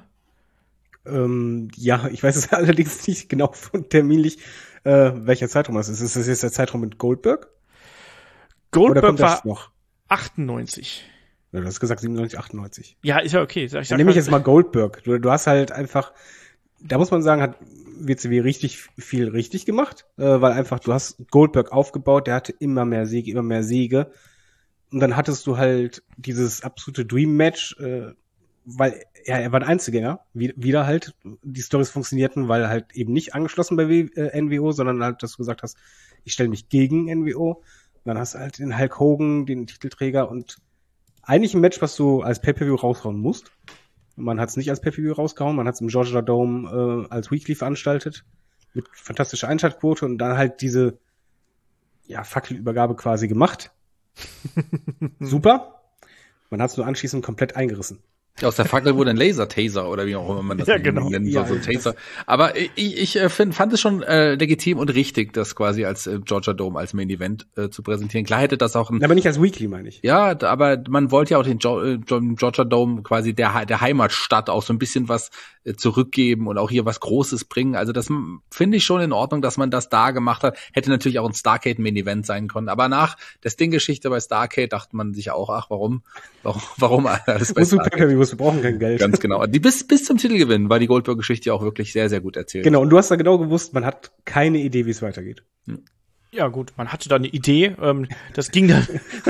Ja, ich weiß es allerdings nicht genau von terminlich, welcher Zeitraum das ist. Ist das jetzt der Zeitraum mit Goldberg? Goldberg war noch 98. Ja, du hast gesagt 97, 98. Ja, ist ja okay. Dann nehme ich jetzt mal Goldberg. Du hast halt einfach, da muss man sagen, hat WCW richtig viel richtig gemacht, weil einfach du hast Goldberg aufgebaut, der hatte immer mehr Siege. Und dann hattest du halt dieses absolute Dream-Match, weil er war ein Einzelgänger, wieder halt, die Storys funktionierten, weil halt eben nicht angeschlossen bei NWO, sondern halt, dass du gesagt hast, ich stelle mich gegen NWO. Dann hast du halt den Hulk Hogan, den Titelträger und eigentlich ein Match, was du als Pay-Per-View raushauen musst. Man hat es nicht als Pay-Per-View rausgehauen, man hat es im Georgia Dome als Weekly veranstaltet mit fantastischer Einschaltquote und dann halt diese Fackelübergabe quasi gemacht. Super. Man hat es nur anschließend komplett eingerissen. Aus der Fackel wurde ein Laser-Taser oder wie auch immer man das nennen soll, so ein Taser. Aber ich fand es schon legitim und richtig, das quasi als Georgia Dome als Main Event zu präsentieren. Klar hätte das auch aber nicht als Weekly, meine ich. Ja, aber man wollte ja auch den Georgia Dome quasi der Heimatstadt auch so ein bisschen was zurückgeben und auch hier was Großes bringen. Also das finde ich schon in Ordnung, dass man das da gemacht hat. Hätte natürlich auch ein Starrcade Main Event sein können. Aber nach der Sting-Geschichte bei Starrcade dachte man sich auch, ach, warum alles bei Starrcade? Wir brauchen kein Geld. Ganz genau. Die bis zum Titelgewinn war die Goldberg-Geschichte auch wirklich sehr, sehr gut erzählt. Genau, und du hast da genau gewusst, man hat keine Idee, wie es weitergeht. Ja gut, man hatte da eine Idee, das ging dann,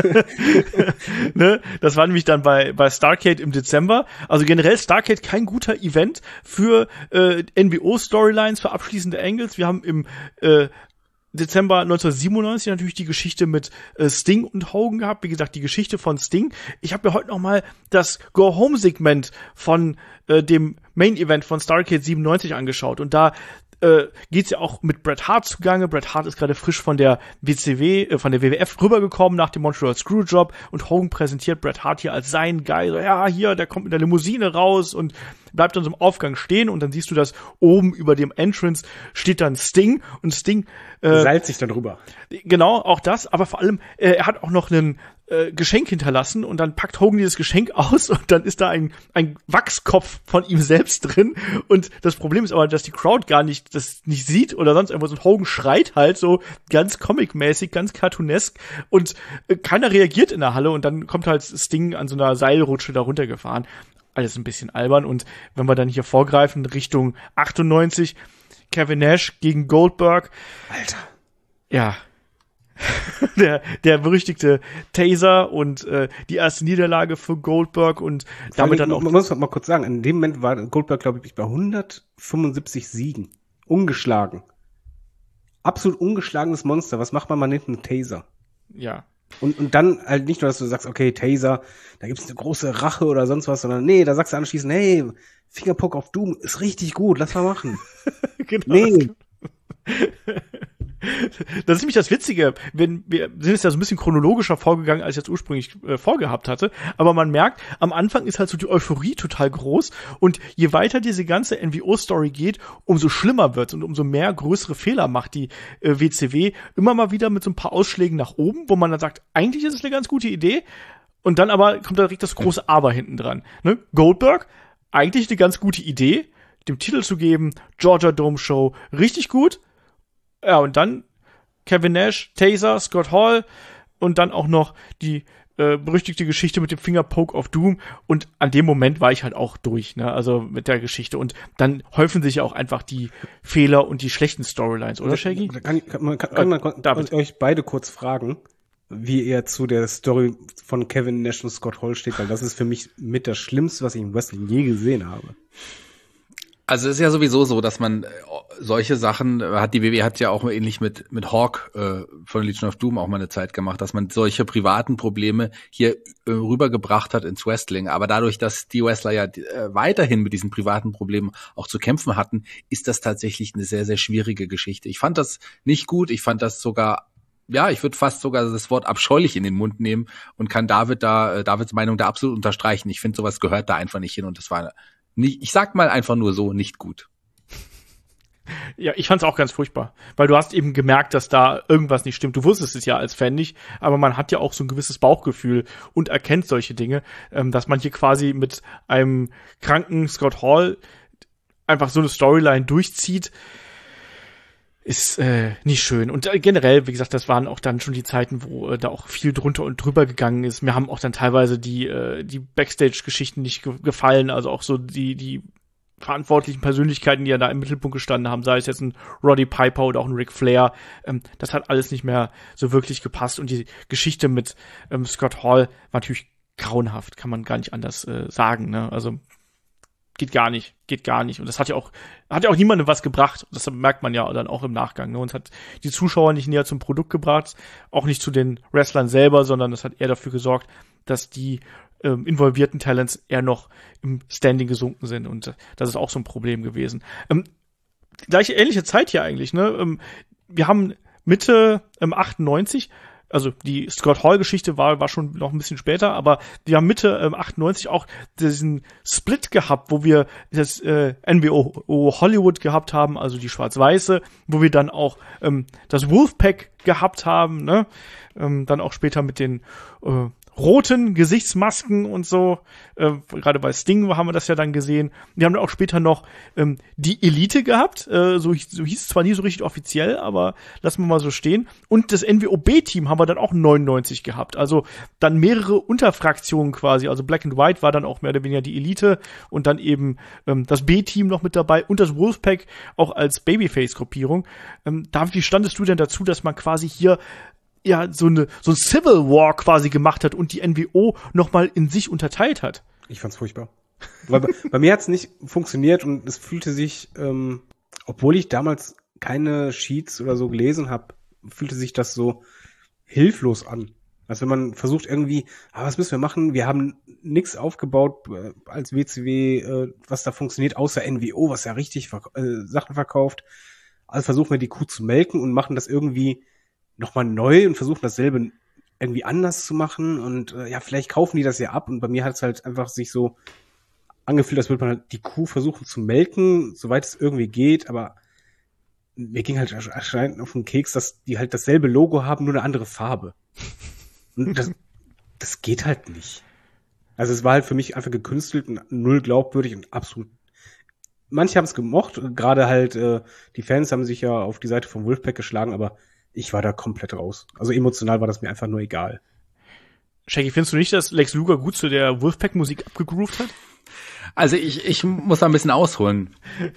ne? Das war nämlich dann bei Starrcade im Dezember. Also generell Starrcade kein guter Event für NWO-Storylines, für abschließende Angles. Wir haben im Dezember 1997 natürlich die Geschichte mit Sting und Hogan gehabt. Wie gesagt, die Geschichte von Sting. Ich habe mir heute noch mal das Go-Home-Segment von dem Main-Event von Starrcade 97 angeschaut. Und da geht's ja auch mit Bret Hart zugange. Bret Hart ist gerade frisch von der von der WWF rübergekommen nach dem Montreal Screwjob und Hogan präsentiert Bret Hart hier als sein Guy. So, ja, hier, der kommt mit der Limousine raus und bleibt dann so im Aufgang stehen und dann siehst du, dass oben über dem Entrance steht dann Sting und Sting seilt sich dann rüber. Genau, auch das, aber vor allem, er hat auch noch einen Geschenk hinterlassen und dann packt Hogan dieses Geschenk aus und dann ist da ein Wachskopf von ihm selbst drin und das Problem ist aber, dass die Crowd das nicht sieht oder sonst irgendwas und Hogan schreit halt so ganz comic-mäßig, ganz cartoonesk und keiner reagiert in der Halle und dann kommt halt Sting an so einer Seilrutsche da runtergefahren. Alles ein bisschen albern und wenn wir dann hier vorgreifen Richtung 98, Kevin Nash gegen Goldberg. Alter. Ja. der berüchtigte Taser und die erste Niederlage für Goldberg und damit dann auch... Man muss mal kurz sagen, in dem Moment war Goldberg, glaube ich, bei 175 Siegen. Ungeschlagen. Absolut ungeschlagenes Monster. Was macht man mal mit einem Taser? Ja. Und dann halt nicht nur, dass du sagst, okay, Taser, da gibt's eine große Rache oder sonst was, sondern nee, da sagst du anschließend, hey, Fingerpoke of Doom ist richtig gut, lass mal machen. Genau. Nee. Das ist nämlich das Witzige, wir sind jetzt ja so ein bisschen chronologischer vorgegangen, als ich jetzt ursprünglich vorgehabt hatte, aber man merkt, am Anfang ist halt so die Euphorie total groß und je weiter diese ganze NWO-Story geht, umso schlimmer wird's und umso mehr größere Fehler macht die WCW immer mal wieder mit so ein paar Ausschlägen nach oben, wo man dann sagt, eigentlich ist es eine ganz gute Idee und dann aber kommt da direkt das große Aber hinten dran. Ne? Goldberg, eigentlich eine ganz gute Idee, dem Titel zu geben, Georgia Dome Show, richtig gut. Ja, und dann Kevin Nash, Taser, Scott Hall und dann auch noch die berüchtigte Geschichte mit dem Fingerpoke of Doom und an dem Moment war ich halt auch durch, ne, also mit der Geschichte und dann häufen sich ja auch einfach die Fehler und die schlechten Storylines, oder Shaggy? Kann man euch beide kurz fragen, wie ihr zu der Story von Kevin Nash und Scott Hall steht, weil das ist für mich mit das Schlimmste, was ich im Wrestling je gesehen habe. Also es ist ja sowieso so, dass man solche Sachen die WWE hat ja auch ähnlich mit Hawk von Legion of Doom auch mal eine Zeit gemacht, dass man solche privaten Probleme hier rübergebracht hat ins Wrestling. Aber dadurch, dass die Wrestler ja weiterhin mit diesen privaten Problemen auch zu kämpfen hatten, ist das tatsächlich eine sehr, sehr schwierige Geschichte. Ich fand das nicht gut. Ich fand das sogar, ja, ich würde fast sogar das Wort abscheulich in den Mund nehmen und kann Davids Meinung da absolut unterstreichen. Ich finde, sowas gehört da einfach nicht hin und das war nicht, ich sag mal einfach nur so, nicht gut. Ja, ich fand's auch ganz furchtbar, weil du hast eben gemerkt, dass da irgendwas nicht stimmt. Du wusstest es ja als Fan nicht, aber man hat ja auch so ein gewisses Bauchgefühl und erkennt solche Dinge, dass man hier quasi mit einem kranken Scott Hall einfach so eine Storyline durchzieht, ist nicht schön. Und generell, wie gesagt, das waren auch dann schon die Zeiten, wo da auch viel drunter und drüber gegangen ist. Mir haben auch dann teilweise die Backstage-Geschichten nicht gefallen, also auch so die verantwortlichen Persönlichkeiten, die ja da im Mittelpunkt gestanden haben, sei es jetzt ein Roddy Piper oder auch ein Ric Flair, das hat alles nicht mehr so wirklich gepasst und die Geschichte mit Scott Hall war natürlich grauenhaft, kann man gar nicht anders sagen, ne? Also geht gar nicht. Und das hat ja auch niemandem was gebracht. Das merkt man ja dann auch im Nachgang. Ne? Und es hat die Zuschauer nicht näher zum Produkt gebracht, auch nicht zu den Wrestlern selber, sondern das hat eher dafür gesorgt, dass die involvierten Talents eher noch im Standing gesunken sind. Und das ist auch so ein Problem gewesen. Gleiche ähnliche Zeit hier eigentlich. Ne? Wir haben Mitte 98, also die Scott Hall-Geschichte war schon noch ein bisschen später, aber wir haben Mitte 98 auch diesen Split gehabt, wo wir das NWO Hollywood gehabt haben, also die Schwarz-Weiße, wo wir dann auch das Wolfpack gehabt haben, ne? Dann auch später mit den roten Gesichtsmasken und so. Gerade bei Sting haben wir das ja dann gesehen. Wir haben dann auch später noch die Elite gehabt. So hieß es zwar nie so richtig offiziell, aber lassen wir mal so stehen. Und das NWO-B-Team haben wir dann auch 99 gehabt. Also dann mehrere Unterfraktionen quasi. Also Black and White war dann auch mehr oder weniger die Elite und dann eben das B-Team noch mit dabei und das Wolfpack auch als Babyface-Gruppierung. David, wie standest du denn dazu, dass man quasi hier ja so ein Civil War quasi gemacht hat und die NWO nochmal in sich unterteilt hat? Ich fand's furchtbar. Weil bei mir hat's nicht funktioniert und es fühlte sich, obwohl ich damals keine Sheets oder so gelesen habe, fühlte sich das so hilflos an. Also wenn man versucht irgendwie, was müssen wir machen? Wir haben nichts aufgebaut als WCW, was da funktioniert, außer NWO, was ja richtig Sachen verkauft. Also versuchen wir die Kuh zu melken und machen das irgendwie nochmal neu und versuchen dasselbe irgendwie anders zu machen und vielleicht kaufen die das ja ab und bei mir hat es halt einfach sich so angefühlt, als würde man halt die Kuh versuchen zu melken, soweit es irgendwie geht, aber mir ging halt erscheinend auf den Keks, dass die halt dasselbe Logo haben, nur eine andere Farbe. Und das geht halt nicht. Also es war halt für mich einfach gekünstelt und null glaubwürdig und absolut. Manche haben es gemocht, gerade halt die Fans haben sich ja auf die Seite vom Wolfpack geschlagen, aber ich war da komplett raus. Also emotional war das mir einfach nur egal. Shaggy, findest du nicht, dass Lex Luger gut zu der Wolfpack-Musik abgegroovt hat? Also ich muss da ein bisschen ausholen.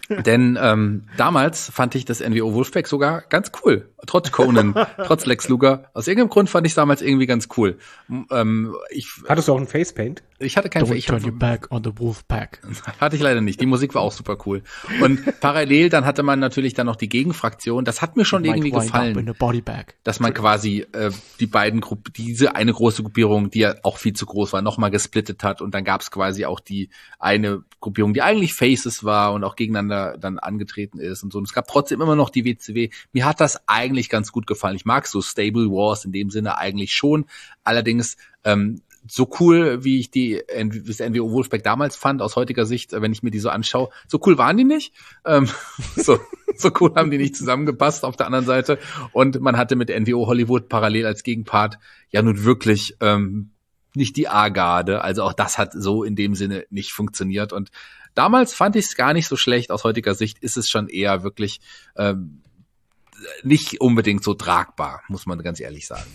Denn damals fand ich das NWO Wolfpack sogar ganz cool. Trotz Conan, trotz Lex Luger. Aus irgendeinem Grund fand ich es damals irgendwie ganz cool. Hattest du auch einen Facepaint? Ich hatte keinen Don't turn your back on the Wolfpack. Hatte ich leider nicht. Die Musik war auch super cool. Und parallel dann hatte man natürlich dann noch die Gegenfraktion. Das hat mir schon irgendwie gefallen. Dass man quasi die beiden diese eine große Gruppierung, die ja auch viel zu groß war, nochmal gesplittet hat. Und dann gab es quasi auch die eine Gruppierung, die eigentlich Faces war und auch gegeneinander dann angetreten ist und so. Und es gab trotzdem immer noch die WCW. Mir hat das eigentlich ganz gut gefallen. Ich mag so Stable Wars in dem Sinne eigentlich schon. Allerdings so cool, wie ich das NWO Wolfpack damals fand, aus heutiger Sicht, wenn ich mir die so anschaue, so cool waren die nicht. So cool haben die nicht zusammengepasst auf der anderen Seite. Und man hatte mit NWO Hollywood parallel als Gegenpart ja nun wirklich nicht die A-Garde. Also auch das hat so in dem Sinne nicht funktioniert. Und damals fand ich es gar nicht so schlecht. Aus heutiger Sicht ist es schon eher wirklich nicht unbedingt so tragbar, muss man ganz ehrlich sagen.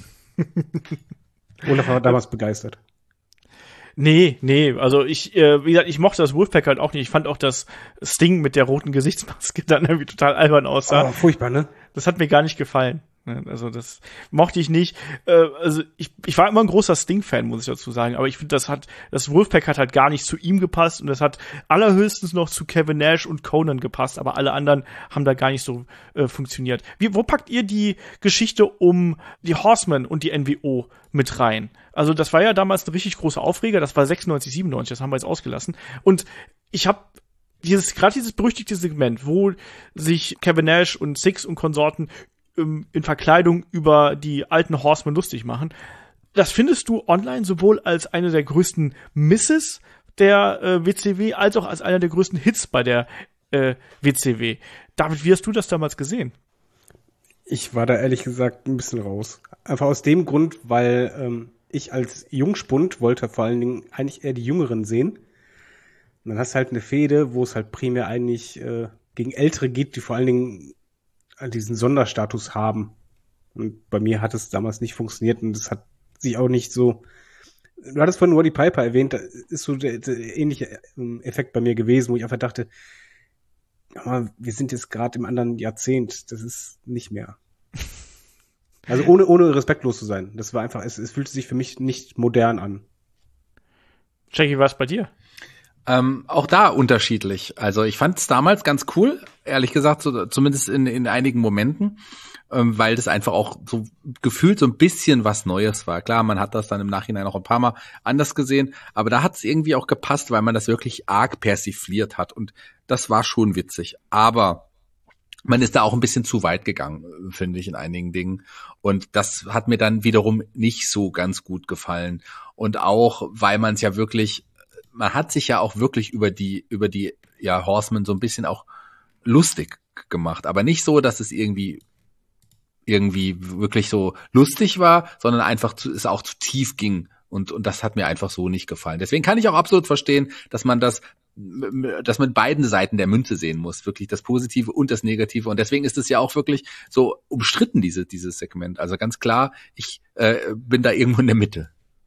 Olaf war damals begeistert. Nee, also wie gesagt, ich mochte das Wolfpack halt auch nicht. Ich fand auch, dass Sting mit der roten Gesichtsmaske dann irgendwie total albern aussah. Oh, furchtbar, ne? Das hat mir gar nicht gefallen. Also das mochte ich nicht. Also ich war immer ein großer Sting-Fan, muss ich dazu sagen. Aber ich finde, das Wolfpack hat halt gar nicht zu ihm gepasst und das hat allerhöchstens noch zu Kevin Nash und Conan gepasst. Aber alle anderen haben da gar nicht so funktioniert. Wo packt ihr die Geschichte um die Horsemen und die NWO mit rein? Also das war ja damals ein richtig großer Aufreger. Das war 96, 97. Das haben wir jetzt ausgelassen. Und ich habe dieses berüchtigte Segment, wo sich Kevin Nash und Six und Konsorten in Verkleidung über die alten Horsemen lustig machen. Das findest du online sowohl als eine der größten Misses der WCW, als auch als einer der größten Hits bei der WCW. David, wie hast du das damals gesehen? Ich war da ehrlich gesagt ein bisschen raus. Einfach aus dem Grund, weil ich als Jungspund wollte vor allen Dingen eigentlich eher die Jüngeren sehen. Und dann hast du halt eine Fehde, wo es halt primär eigentlich gegen Ältere geht, die vor allen Dingen diesen Sonderstatus haben. Und bei mir hat es damals nicht funktioniert und es hat sich auch nicht so. Du hattest vorhin Roddy Piper erwähnt, da ist so der ähnliche Effekt bei mir gewesen, wo ich einfach dachte, aber wir sind jetzt gerade im anderen Jahrzehnt, das ist nicht mehr. Also ohne respektlos zu sein. Das war einfach, es fühlte sich für mich nicht modern an. Jackie, was bei dir? Auch da unterschiedlich. Also ich fand es damals ganz cool, ehrlich gesagt, so, zumindest in einigen Momenten, weil das einfach auch so gefühlt so ein bisschen was Neues war. Klar, man hat das dann im Nachhinein auch ein paar Mal anders gesehen, aber da hat es irgendwie auch gepasst, weil man das wirklich arg persifliert hat und das war schon witzig. Aber man ist da auch ein bisschen zu weit gegangen, finde ich, in einigen Dingen. Und das hat mir dann wiederum nicht so ganz gut gefallen. Und auch, weil man es ja wirklich, man hat sich ja auch wirklich über die Horsemen so ein bisschen auch lustig gemacht. Aber nicht so, dass es irgendwie wirklich so lustig war, sondern einfach es auch zu tief ging, Und das hat mir einfach so nicht gefallen. Deswegen kann ich auch absolut verstehen, dass man mit beiden Seiten der Münze sehen muss, wirklich das Positive und das Negative. Und deswegen ist es ja auch wirklich so umstritten, dieses Segment. Also ganz klar, ich bin da irgendwo in der Mitte.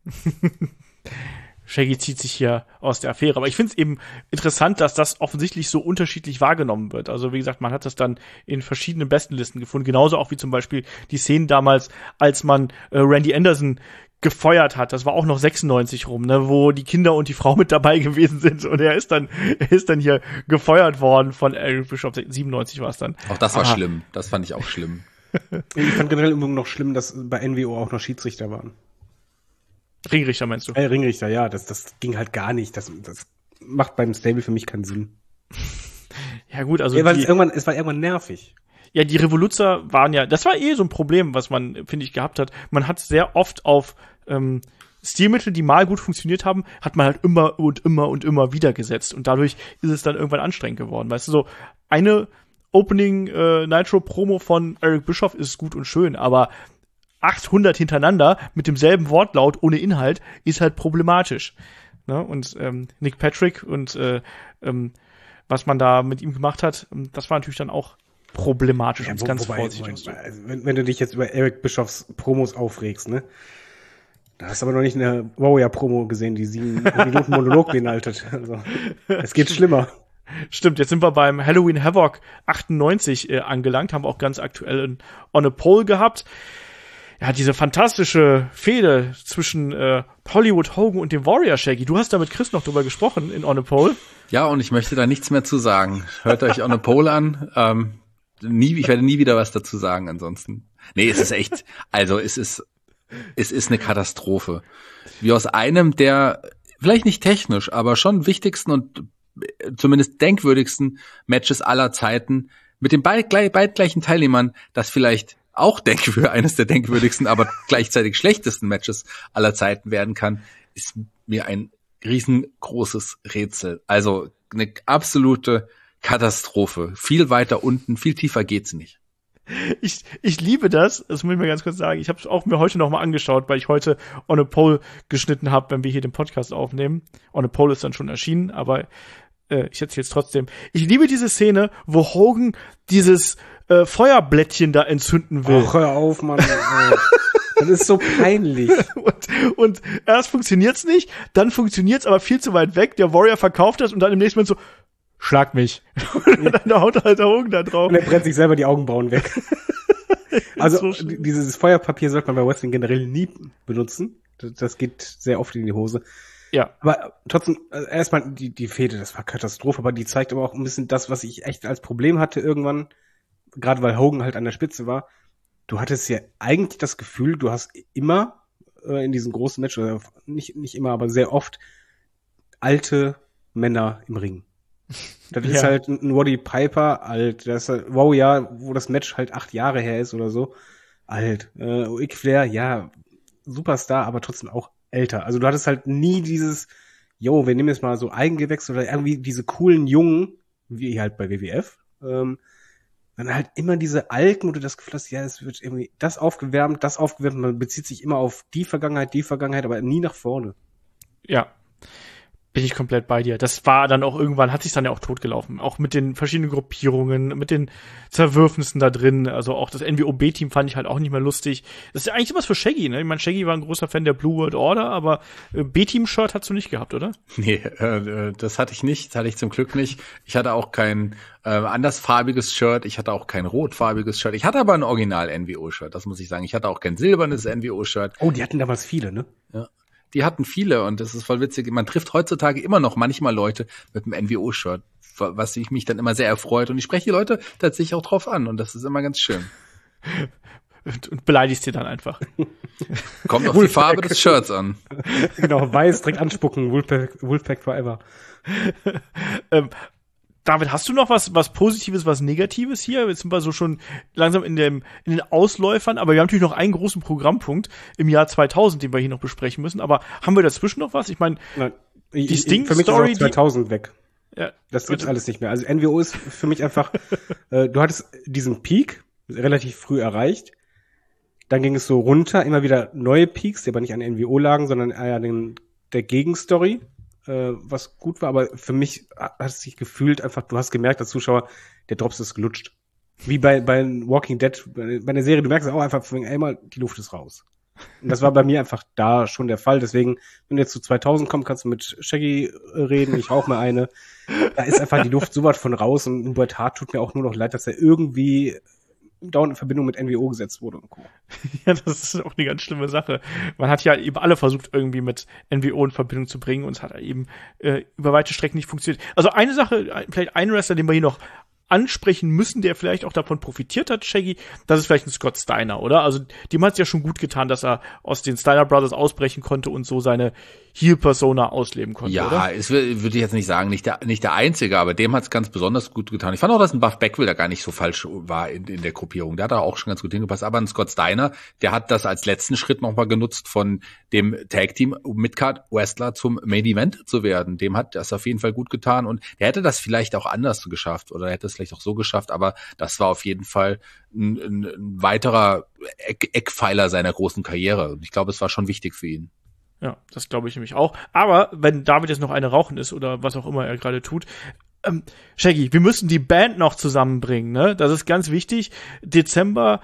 Shaggy zieht sich hier aus der Affäre. Aber ich finde es eben interessant, dass das offensichtlich so unterschiedlich wahrgenommen wird. Also wie gesagt, man hat das dann in verschiedenen Bestenlisten gefunden. Genauso auch wie zum Beispiel die Szenen damals, als man Randy Anderson gefeuert hat. Das war auch noch 96 rum, ne, wo die Kinder und die Frau mit dabei gewesen sind. Und er ist dann hier gefeuert worden von Eric Bischoff. 97 war es dann. Auch das war schlimm. Das fand ich auch schlimm. Ich fand generell immer noch schlimm, dass bei NWO auch noch Schiedsrichter waren. Ringrichter meinst du? Ringrichter, ja. Das ging halt gar nicht. Das macht beim Stable für mich keinen Sinn. Ja gut, also es war irgendwann nervig. Ja, die Revoluzer waren ja, das war so ein Problem, was man, finde ich, gehabt hat. Man hat sehr oft auf Stilmittel, die mal gut funktioniert haben, hat man halt immer und immer und immer wieder gesetzt. Und dadurch ist es dann irgendwann anstrengend geworden. Weißt du, so eine Opening Nitro-Promo von Eric Bischoff ist gut und schön, aber 800 hintereinander mit demselben Wortlaut ohne Inhalt ist halt problematisch. Ne? Und Nick Patrick und was man da mit ihm gemacht hat, das war natürlich dann auch problematisch, um es ganz vorsichtig auszudrücken. Wenn du dich jetzt über Eric Bischoffs Promos aufregst, ne? Da hast du aber noch nicht eine Warrior-Promo gesehen, die 7 Minuten Monolog beinhaltet. Also, es geht schlimmer. Stimmt, jetzt sind wir beim Halloween Havoc 98 angelangt, haben wir auch ganz aktuell On a Pole gehabt. Ja, diese fantastische Fehde zwischen Hollywood Hogan und dem Warrior Shaggy. Du hast da mit Chris noch drüber gesprochen in On a Pole. Ja, und ich möchte da nichts mehr zu sagen. Hört euch On a Pole an. Ich werde nie wieder was dazu sagen ansonsten. Nee, es ist echt, also es ist eine Katastrophe. Wie aus einem der, vielleicht nicht technisch, aber schon wichtigsten und zumindest denkwürdigsten Matches aller Zeiten mit den beiden gleichen Teilnehmern, das vielleicht auch eines der denkwürdigsten, aber gleichzeitig schlechtesten Matches aller Zeiten werden kann, ist mir ein riesengroßes Rätsel. Also eine absolute Katastrophe. Viel weiter unten, viel tiefer geht's nicht. Ich liebe das muss ich mir ganz kurz sagen. Ich habe es auch mir heute noch mal angeschaut, weil ich heute On a Pole geschnitten habe, wenn wir hier den Podcast aufnehmen. On a Pole ist dann schon erschienen, aber ich erzähle es trotzdem. Ich liebe diese Szene, wo Hogan dieses Feuerblättchen da entzünden will. Ach, hör auf, Mann. Das ist so peinlich. Und erst funktioniert's nicht, dann funktioniert's aber viel zu weit weg. Der Warrior verkauft das und dann im nächsten Moment so, schlag mich. Und dann haut halt der Hogan da drauf. Und er brennt sich selber die Augenbrauen weg. Also so dieses Feuerpapier sollte man bei Wrestling generell nie benutzen. Das geht sehr oft in die Hose. Ja. Aber trotzdem, erstmal die Fehde, das war Katastrophe, aber die zeigt aber auch ein bisschen das, was ich echt als Problem hatte irgendwann, gerade weil Hogan halt an der Spitze war. Du hattest ja eigentlich das Gefühl, du hast immer in diesen großen Matches, oder nicht immer, aber sehr oft alte Männer im Ring. Das ist halt ein Roddy Piper, alt, das ist halt, wow, ja, wo das Match halt 8 Jahre her ist oder so, alt. Ric Flair, ja, Superstar, aber trotzdem auch älter. Also du hattest halt nie dieses, wir nehmen jetzt mal so Eigengewächs oder irgendwie diese coolen Jungen, wie halt bei WWF, dann halt immer diese alten, wo du das Gefühl hast, ja, es wird irgendwie das aufgewärmt, man bezieht sich immer auf die Vergangenheit, aber nie nach vorne. Ja. Bin ich komplett bei dir. Das war dann auch irgendwann, hat sich dann ja auch totgelaufen. Auch mit den verschiedenen Gruppierungen, mit den Zerwürfnissen da drin. Also auch das NWO-B-Team fand ich halt auch nicht mehr lustig. Das ist ja eigentlich was für Shaggy, ne? Ich meine, Shaggy war ein großer Fan der Blue World Order, aber B-Team-Shirt hast du nicht gehabt, oder? Nee, das hatte ich nicht. Das hatte ich zum Glück nicht. Ich hatte auch kein andersfarbiges Shirt. Ich hatte auch kein rotfarbiges Shirt. Ich hatte aber ein Original-NWO-Shirt, das muss ich sagen. Ich hatte auch kein silbernes NWO-Shirt. Oh, die hatten damals viele, ne? Ja. Die hatten viele und das ist voll witzig. Man trifft heutzutage immer noch manchmal Leute mit einem NWO-Shirt, was mich dann immer sehr erfreut. Und ich spreche die Leute tatsächlich auch drauf an und das ist immer ganz schön. Und beleidigst dir dann einfach. Kommt auf die Farbe des Shirts an. Genau, weiß, direkt anspucken, Wolfpack forever. David, hast du noch was Positives, was Negatives hier? Jetzt sind wir so schon langsam in den Ausläufern, aber wir haben natürlich noch einen großen Programmpunkt im Jahr 2000, den wir hier noch besprechen müssen. Aber haben wir dazwischen noch was? Ich meine, die Sting-Story, ist auch 2000 weg. Ja, das gibt's alles nicht mehr. Also NWO ist für mich einfach, du hattest diesen Peak relativ früh erreicht. Dann ging es so runter, immer wieder neue Peaks, die aber nicht an NWO lagen, sondern eher der Gegenstory, was gut war. Aber für mich hat es sich gefühlt einfach, du hast gemerkt als Zuschauer, der Drops ist gelutscht. Wie bei Walking Dead, bei der Serie, du merkst auch einfach, einmal die Luft ist raus. Und das war bei mir einfach da schon der Fall. Deswegen, wenn du jetzt zu 2000 kommst, kannst du mit Shaggy reden. Ich rauche mal eine. Da ist einfach die Luft so weit von raus. Und Bret Hart tut mir auch nur noch leid, dass er irgendwie dauernd in Verbindung mit NWO gesetzt wurde und Co. Ja, das ist auch eine ganz schlimme Sache. Man hat ja eben alle versucht, irgendwie mit NWO in Verbindung zu bringen. Und es hat eben über weite Strecken nicht funktioniert. Also eine Sache, vielleicht ein Wrestler, den wir hier noch ansprechen müssen, der vielleicht auch davon profitiert hat, Shaggy, das ist vielleicht ein Scott Steiner, oder? Also dem hat es ja schon gut getan, dass er aus den Steiner Brothers ausbrechen konnte und so seine Heel-Persona ausleben konnte, ja, oder? Ja, würde ich jetzt nicht sagen, nicht der Einzige, aber dem hat es ganz besonders gut getan. Ich fand auch, dass ein Buff Bagwell da gar nicht so falsch war in der Gruppierung. Der hat da auch schon ganz gut hingepasst. Aber ein Scott Steiner, der hat das als letzten Schritt nochmal genutzt, von dem Tag-Team Midcard-Wrestler zum Main-Event zu werden. Dem hat das auf jeden Fall gut getan und der hätte das vielleicht auch anders geschafft oder hätte es vielleicht auch so geschafft, aber das war auf jeden Fall ein weiterer Eckpfeiler seiner großen Karriere. Und ich glaube, es war schon wichtig für ihn. Ja, das glaube ich nämlich auch. Aber wenn David jetzt noch eine rauchen ist oder was auch immer er gerade tut, Shaggy, wir müssen die Band noch zusammenbringen, ne? Das ist ganz wichtig. Dezember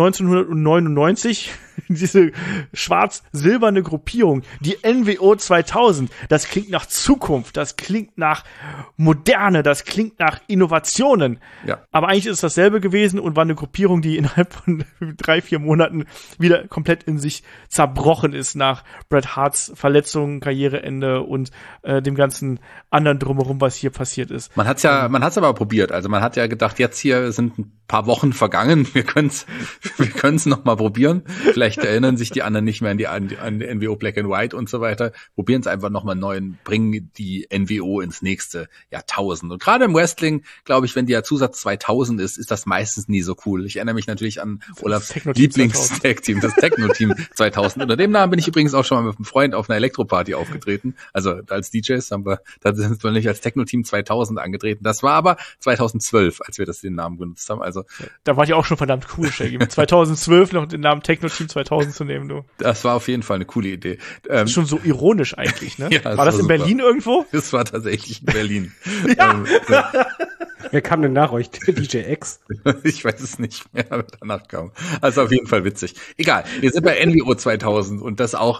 1999, diese schwarz-silberne Gruppierung, die NWO 2000, das klingt nach Zukunft, das klingt nach Moderne, das klingt nach Innovationen. Ja. Aber eigentlich ist es dasselbe gewesen und war eine Gruppierung, die innerhalb von 3-4 Monaten wieder komplett in sich zerbrochen ist nach Bret Harts Verletzungen, Karriereende und dem ganzen anderen Drumherum, was hier passiert ist. Man hat's aber probiert. Also man hat ja gedacht, jetzt hier sind ein paar Wochen vergangen. Wir können's noch mal probieren. Vielleicht erinnern sich die anderen nicht mehr an die NWO Black and White und so weiter. Probieren es einfach noch mal neu und bringen die NWO ins nächste Jahrtausend. Und gerade im Wrestling, glaube ich, wenn der Zusatz 2000 ist das meistens nie so cool. Ich erinnere mich natürlich an Olafs Lieblings-Tag-Team, das Techno-Team 2000. Unter dem Namen bin ich übrigens auch schon mal mit einem Freund auf einer Elektroparty aufgetreten. Also als DJs da sind wir nicht als Techno-Team 2000 angetreten. Das war aber 2012, als wir den Namen genutzt haben. Also da war ich auch schon verdammt cool, Shaggy. Mit 2012 noch den Namen Techno-Team 2000 zu nehmen, du. Das war auf jeden Fall eine coole Idee. Das ist schon so ironisch eigentlich, ne? Ja, war das in super. Berlin irgendwo? Das war tatsächlich in Berlin. Ja. Wer kam denn nach euch? DJ X? Ich weiß es nicht mehr, wer danach kam. Also auf jeden Fall witzig. Egal, wir sind bei NWO 2000 und das auch,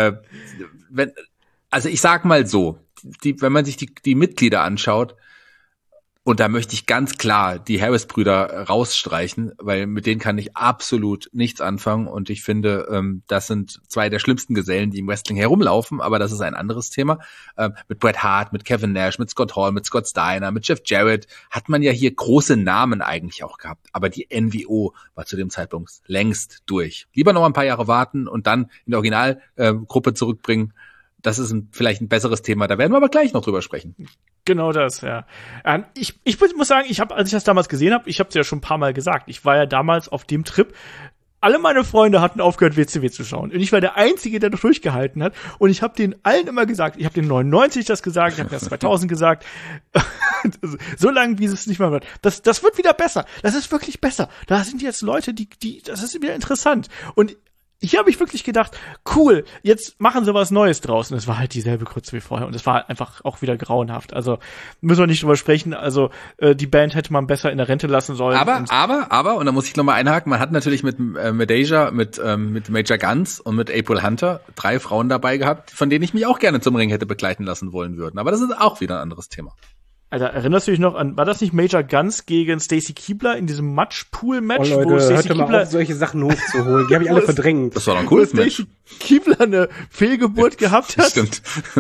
also ich sag mal so, wenn man sich die Mitglieder anschaut, und da möchte ich ganz klar die Harris-Brüder rausstreichen, weil mit denen kann ich absolut nichts anfangen. Und ich finde, das sind zwei der schlimmsten Gesellen, die im Wrestling herumlaufen. Aber das ist ein anderes Thema. Mit Bret Hart, mit Kevin Nash, mit Scott Hall, mit Scott Steiner, mit Jeff Jarrett hat man ja hier große Namen eigentlich auch gehabt. Aber die NWO war zu dem Zeitpunkt längst durch. Lieber noch ein paar Jahre warten und dann in die Originalgruppe zurückbringen. Das ist vielleicht ein besseres Thema. Da werden wir aber gleich noch drüber sprechen. Genau das, ja. Ich muss sagen, als ich das damals gesehen habe, ich habe es ja schon ein paar Mal gesagt, ich war ja damals auf dem Trip, alle meine Freunde hatten aufgehört, WCW zu schauen. Und ich war der Einzige, der noch durchgehalten hat. Und ich habe denen allen immer gesagt, ich habe denen 99 das gesagt, ich habe das 2000 gesagt. So lange, wie es nicht mehr wird. Das wird wieder besser. Das ist wirklich besser. Da sind jetzt Leute, das ist wieder interessant. Und hier habe ich wirklich gedacht, cool, jetzt machen sie was Neues draus. Und es war halt dieselbe Grütze wie vorher. Und es war einfach auch wieder grauenhaft. Also müssen wir nicht drüber sprechen. Also die Band hätte man besser in der Rente lassen sollen. Aber, und da muss ich nochmal einhaken, man hat natürlich mit Asia, mit Major Guns und mit April Hunter 3 Frauen dabei gehabt, von denen ich mich auch gerne zum Ring hätte begleiten lassen wollen würden. Aber das ist auch wieder ein anderes Thema. Alter, erinnerst du dich noch an, war das nicht Major Guns gegen Stacy Keibler in diesem Matchpool-Match? Oh Leute, hört mal auf, solche Sachen hochzuholen. Die habe ich alle verdrängt. Das war doch ein cooles Match. Stacy Keibler eine Fehlgeburt gehabt hat. Stimmt.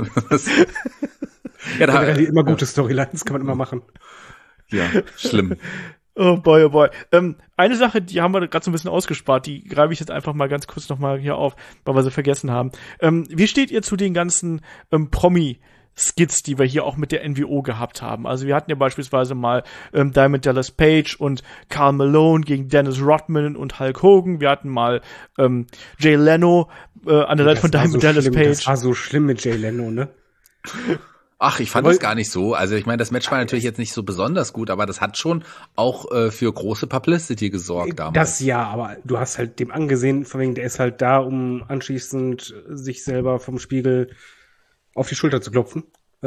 Ja, da immer gute Storylines kann man immer machen. Ja, schlimm. Oh boy, oh boy. Eine Sache, die haben wir gerade so ein bisschen ausgespart, die greife ich jetzt einfach mal ganz kurz nochmal hier auf, weil wir sie vergessen haben. Wie steht ihr zu den ganzen Promi-Skits, die wir hier auch mit der NWO gehabt haben? Also wir hatten ja beispielsweise mal Diamond Dallas Page und Karl Malone gegen Dennis Rodman und Hulk Hogan. Wir hatten mal Jay Leno an der Seite von Diamond Dallas Page. Das war so schlimm mit Jay Leno, ne? Ach, ich fand das gar nicht so. Also ich meine, das Match war natürlich jetzt nicht so besonders gut, aber das hat schon auch für große Publicity gesorgt damals. Das ja, aber du hast halt dem angesehen, von wegen, der ist halt da, um anschließend sich selber vom Spiegel auf die Schulter zu klopfen.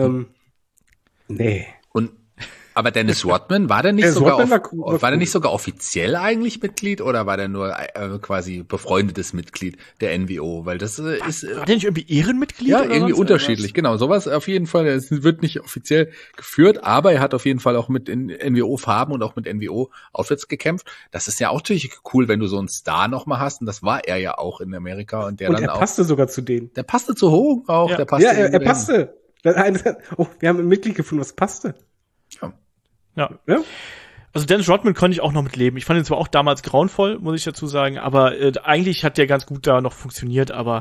Nee. Aber Dennis Rodman, war der nicht sogar offiziell eigentlich Mitglied oder war der nur quasi befreundetes Mitglied der NWO? Weil das ist war der nicht irgendwie Ehrenmitglied? Ja, oder irgendwie sonst unterschiedlich, genau. Sowas auf jeden Fall. Es wird nicht offiziell geführt, aber er hat auf jeden Fall auch mit NWO-Farben und auch mit NWO-Outfits gekämpft. Das ist ja auch natürlich cool, wenn du so einen Star noch mal hast und das war er ja auch in Amerika und der und dann er auch. passte sogar zu denen. Der passte zu Hogan auch. Ja. Der passte. Ja, er passte. Oh, wir haben ein Mitglied gefunden, was passte. Ja. Ja? Also Dennis Rodman konnte ich auch noch mit leben. Ich fand ihn zwar auch damals grauenvoll, muss ich dazu sagen, aber eigentlich hat der ganz gut da noch funktioniert, aber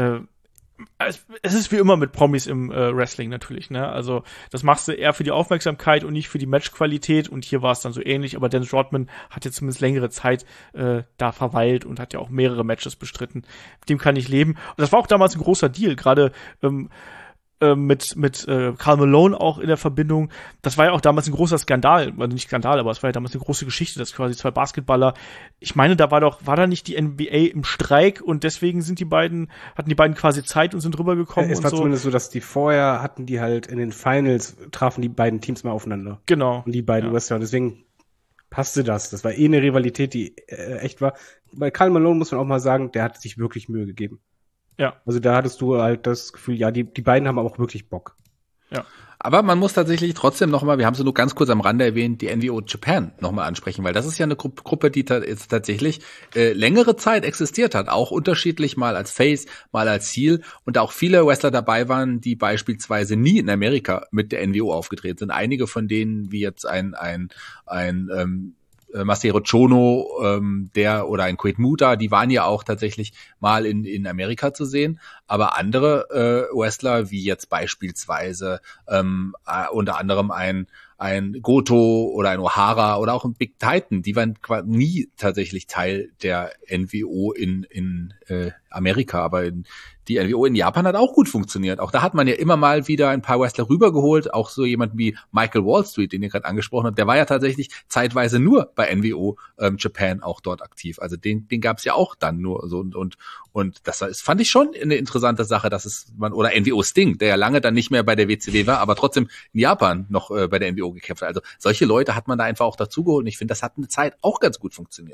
es ist wie immer mit Promis im Wrestling natürlich, ne? Also das machst du eher für die Aufmerksamkeit und nicht für die Matchqualität und hier war es dann so ähnlich, aber Dennis Rodman hat jetzt zumindest längere Zeit da verweilt und hat ja auch mehrere Matches bestritten. Mit dem kann ich leben. Und das war auch damals ein großer Deal, gerade mit Karl Malone auch in der Verbindung. Das war ja auch damals ein großer Skandal, also nicht Skandal, aber es war ja damals eine große Geschichte, dass quasi zwei Basketballer, ich meine, war da nicht die NBA im Streik und deswegen hatten die beiden quasi Zeit und sind rübergekommen. Es war so. zumindest so, dass die vorher hatten die halt in den Finals, trafen die beiden Teams mal aufeinander. Genau. Und die beiden Wrestler. Und deswegen passte das. Das war eine Rivalität, die echt war. Bei Karl Malone muss man auch mal sagen, der hat sich wirklich Mühe gegeben. Ja. Also da hattest du halt das Gefühl, ja, die beiden haben auch wirklich Bock. Ja. Aber man muss tatsächlich trotzdem nochmal, wir haben sie nur ganz kurz am Rande erwähnt, die NWO Japan nochmal ansprechen, weil das ist ja eine Gruppe, die jetzt tatsächlich längere Zeit existiert hat, auch unterschiedlich, mal als Face, mal als Heel und auch viele Wrestler dabei waren, die beispielsweise nie in Amerika mit der NWO aufgetreten sind. Einige von denen, wie jetzt ein Masahiro Chono, oder ein Quaid Muta, die waren ja auch tatsächlich mal in Amerika zu sehen, aber andere Wrestler, wie jetzt beispielsweise unter anderem ein Goto oder ein O'Hara oder auch ein Big Titan, die waren nie tatsächlich Teil der NWO in Amerika, aber die NWO in Japan hat auch gut funktioniert. Auch da hat man ja immer mal wieder ein paar Wrestler rübergeholt, auch so jemand wie Michael Wallstreet, den ihr gerade angesprochen habt, der war ja tatsächlich zeitweise nur bei NWO Japan auch dort aktiv. Also den gab es ja auch dann nur so und das fand ich schon eine interessante Sache, dass oder NWO Sting, der ja lange dann nicht mehr bei der WCW war, aber trotzdem in Japan noch bei der NWO gekämpft hat. Also solche Leute hat man da einfach auch dazugeholt und ich finde, das hat eine Zeit auch ganz gut funktioniert.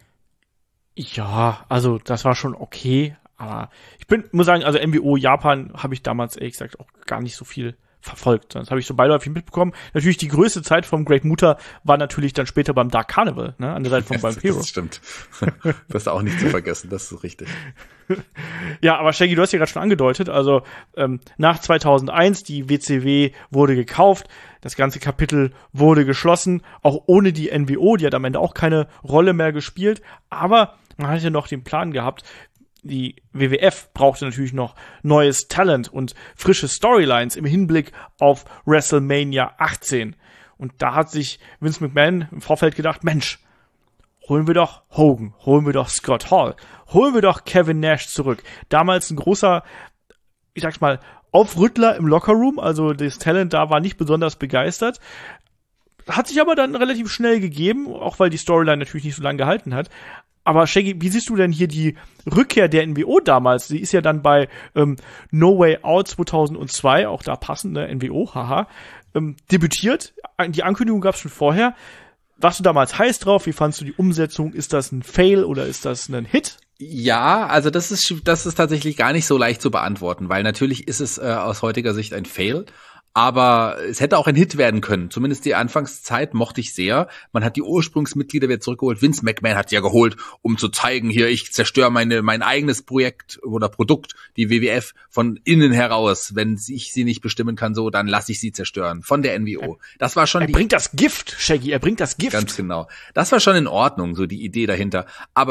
Ja, also das war schon okay, aber muss sagen, also NWO Japan habe ich damals ehrlich gesagt auch gar nicht so viel verfolgt. Das habe ich so beiläufig mitbekommen. Natürlich die größte Zeit vom Great Muta war natürlich dann später beim Dark Carnival, ne, an der Seite von Vampiro. Das stimmt. Das ist auch nicht zu vergessen, das ist richtig. Ja, aber Shaggy, du hast ja gerade schon angedeutet, also nach 2001, die WCW wurde gekauft, das ganze Kapitel wurde geschlossen, auch ohne die NWO, die hat am Ende auch keine Rolle mehr gespielt, aber man hatte noch den Plan gehabt, die WWF brauchte natürlich noch neues Talent und frische Storylines im Hinblick auf WrestleMania 18. Und da hat sich Vince McMahon im Vorfeld gedacht, Mensch, holen wir doch Hogan, holen wir doch Scott Hall, holen wir doch Kevin Nash zurück. Damals ein großer, ich sag's mal, Aufrüttler im Lockerroom, also das Talent da war nicht besonders begeistert. Hat sich aber dann relativ schnell gegeben, auch weil die Storyline natürlich nicht so lange gehalten hat. Aber Shaggy, wie siehst du denn hier die Rückkehr der NWO damals? Die ist ja dann bei No Way Out 2002, auch da passende NWO, haha, debütiert. Die Ankündigung gab es schon vorher. Warst du damals heiß drauf? Wie fandst du die Umsetzung? Ist das ein Fail oder ist das ein Hit? Ja, also das ist tatsächlich gar nicht so leicht zu beantworten, weil natürlich ist es aus heutiger Sicht ein Fail. Aber es hätte auch ein Hit werden können. Zumindest die Anfangszeit mochte ich sehr. Man hat die Ursprungsmitglieder wieder zurückgeholt. Vince McMahon hat sie ja geholt, um zu zeigen, hier, ich zerstöre mein eigenes Projekt oder Produkt, die WWF, von innen heraus. Wenn ich sie nicht bestimmen kann, so, dann lasse ich sie zerstören. Von der NWO. Das war schon Er bringt das Gift, Shaggy, er bringt das Gift. Ganz genau. Das war schon in Ordnung, so die Idee dahinter. Aber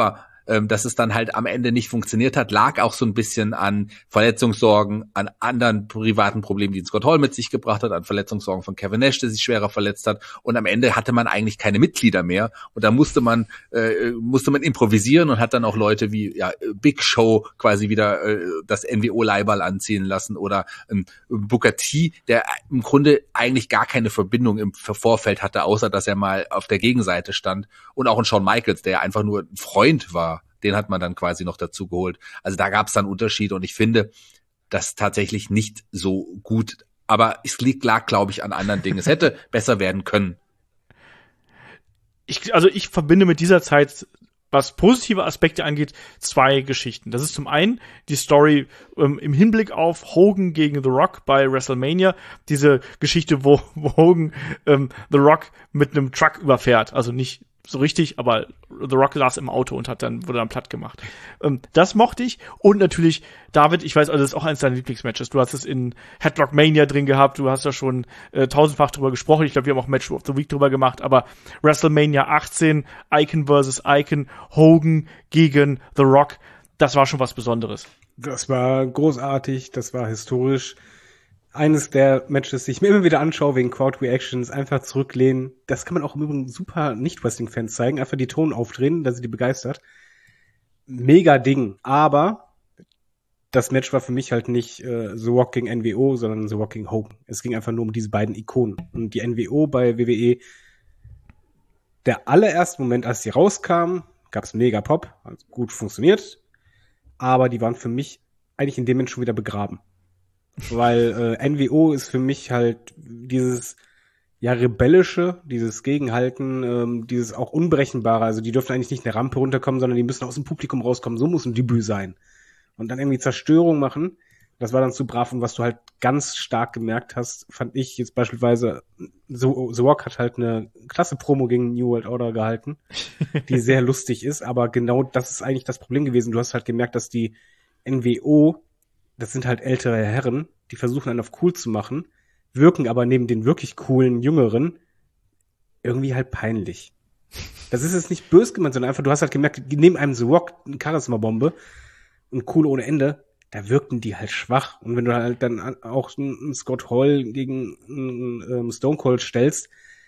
dass es dann halt am Ende nicht funktioniert hat, lag auch so ein bisschen an Verletzungssorgen, an anderen privaten Problemen, die Scott Hall mit sich gebracht hat, an Verletzungssorgen von Kevin Nash, der sich schwerer verletzt hat. Und am Ende hatte man eigentlich keine Mitglieder mehr. Und da musste man improvisisen und hat dann auch Leute wie Big Show quasi wieder das NWO-Leiberl anziehen lassen oder Booker T, der im Grunde eigentlich gar keine Verbindung im Vorfeld hatte, außer dass er mal auf der Gegenseite stand. Und auch ein Shawn Michaels, der einfach nur ein Freund war. Den hat man dann quasi noch dazu geholt. Also da gab es dann Unterschiede und ich finde das tatsächlich nicht so gut. Aber es lag, glaube ich, an anderen Dingen. Es hätte besser werden können. Ich verbinde mit dieser Zeit, was positive Aspekte angeht, 2 Geschichten. Das ist zum einen die Story im Hinblick auf Hogan gegen The Rock bei WrestleMania. Diese Geschichte, wo Hogan The Rock mit einem Truck überfährt. Also nicht so richtig, aber The Rock saß im Auto und wurde dann platt gemacht. Das mochte ich. Und natürlich, David, ich weiß, also das ist auch eines deiner Lieblingsmatches. Du hast es in Headlock Mania drin gehabt. Du hast da schon tausendfach drüber gesprochen. Ich glaube, wir haben auch Match of the Week drüber gemacht. Aber WrestleMania 18, Icon vs. Icon, Hogan gegen The Rock, das war schon was Besonderes. Das war großartig, das war historisch. Eines der Matches, die ich mir immer wieder anschaue wegen Crowd-Reactions, einfach zurücklehnen. Das kann man auch im Übrigen super Nicht-Wrestling-Fans zeigen. Einfach die Ton aufdrehen, dass sie die begeistert. Mega Ding. Aber das Match war für mich halt nicht The Rock gegen NWO, sondern The Rock gegen Hogan. Es ging einfach nur um diese beiden Ikonen. Und die NWO bei WWE, der allererste Moment, als sie rauskamen, gab es mega Pop, hat gut funktioniert. Aber die waren für mich eigentlich in dem Moment schon wieder begraben. Weil NWO ist für mich halt dieses rebellische, dieses Gegenhalten, dieses auch Unberechenbare. Also die dürfen eigentlich nicht eine Rampe runterkommen, sondern die müssen aus dem Publikum rauskommen. So muss ein Debüt sein. Und dann irgendwie Zerstörung machen. Das war dann zu brav. Und was du halt ganz stark gemerkt hast, fand ich jetzt beispielsweise, The Rock hat halt eine klasse Promo gegen New World Order gehalten, die sehr lustig ist. Aber genau das ist eigentlich das Problem gewesen. Du hast halt gemerkt, dass die NWO, das sind halt ältere Herren, die versuchen einen auf cool zu machen, wirken aber neben den wirklich coolen Jüngeren irgendwie halt peinlich. Das ist jetzt nicht böse gemeint, sondern einfach, du hast halt gemerkt, neben einem The Rock eine Charisma-Bombe und cool ohne Ende, da wirkten die halt schwach. Und wenn du halt dann auch einen Scott Hall gegen einen Stone Cold stellst,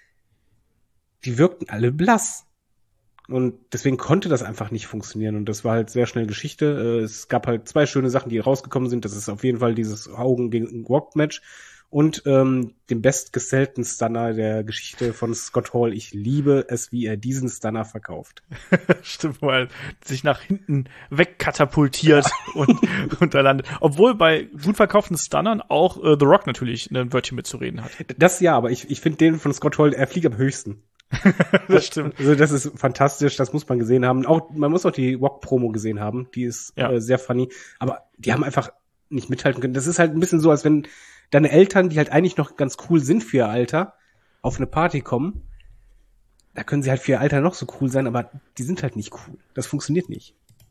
die wirkten alle blass. Und deswegen konnte das einfach nicht funktionieren. Und das war halt sehr schnell Geschichte. Es gab halt 2 schöne Sachen, die rausgekommen sind. Das ist auf jeden Fall dieses Hogan gegen Rock Match und den bestgesellten Stunner der Geschichte von Scott Hall. Ich liebe es, wie er diesen Stunner verkauft. Stimmt, wo er sich nach hinten wegkatapultiert und da landet. Obwohl bei gut verkauften Stunnern auch The Rock natürlich ein Wörtchen mitzureden hat. Das ja, aber ich finde den von Scott Hall, er fliegt am höchsten. Das stimmt. Also das ist fantastisch, das muss man gesehen haben. Man muss auch die Rock-Promo gesehen haben, die ist sehr funny. Aber die haben einfach nicht mithalten können. Das ist halt ein bisschen so, als wenn deine Eltern, die halt eigentlich noch ganz cool sind für ihr Alter, auf eine Party kommen. Da können sie halt für ihr Alter noch so cool sein, aber die sind halt nicht cool. Das funktioniert nicht.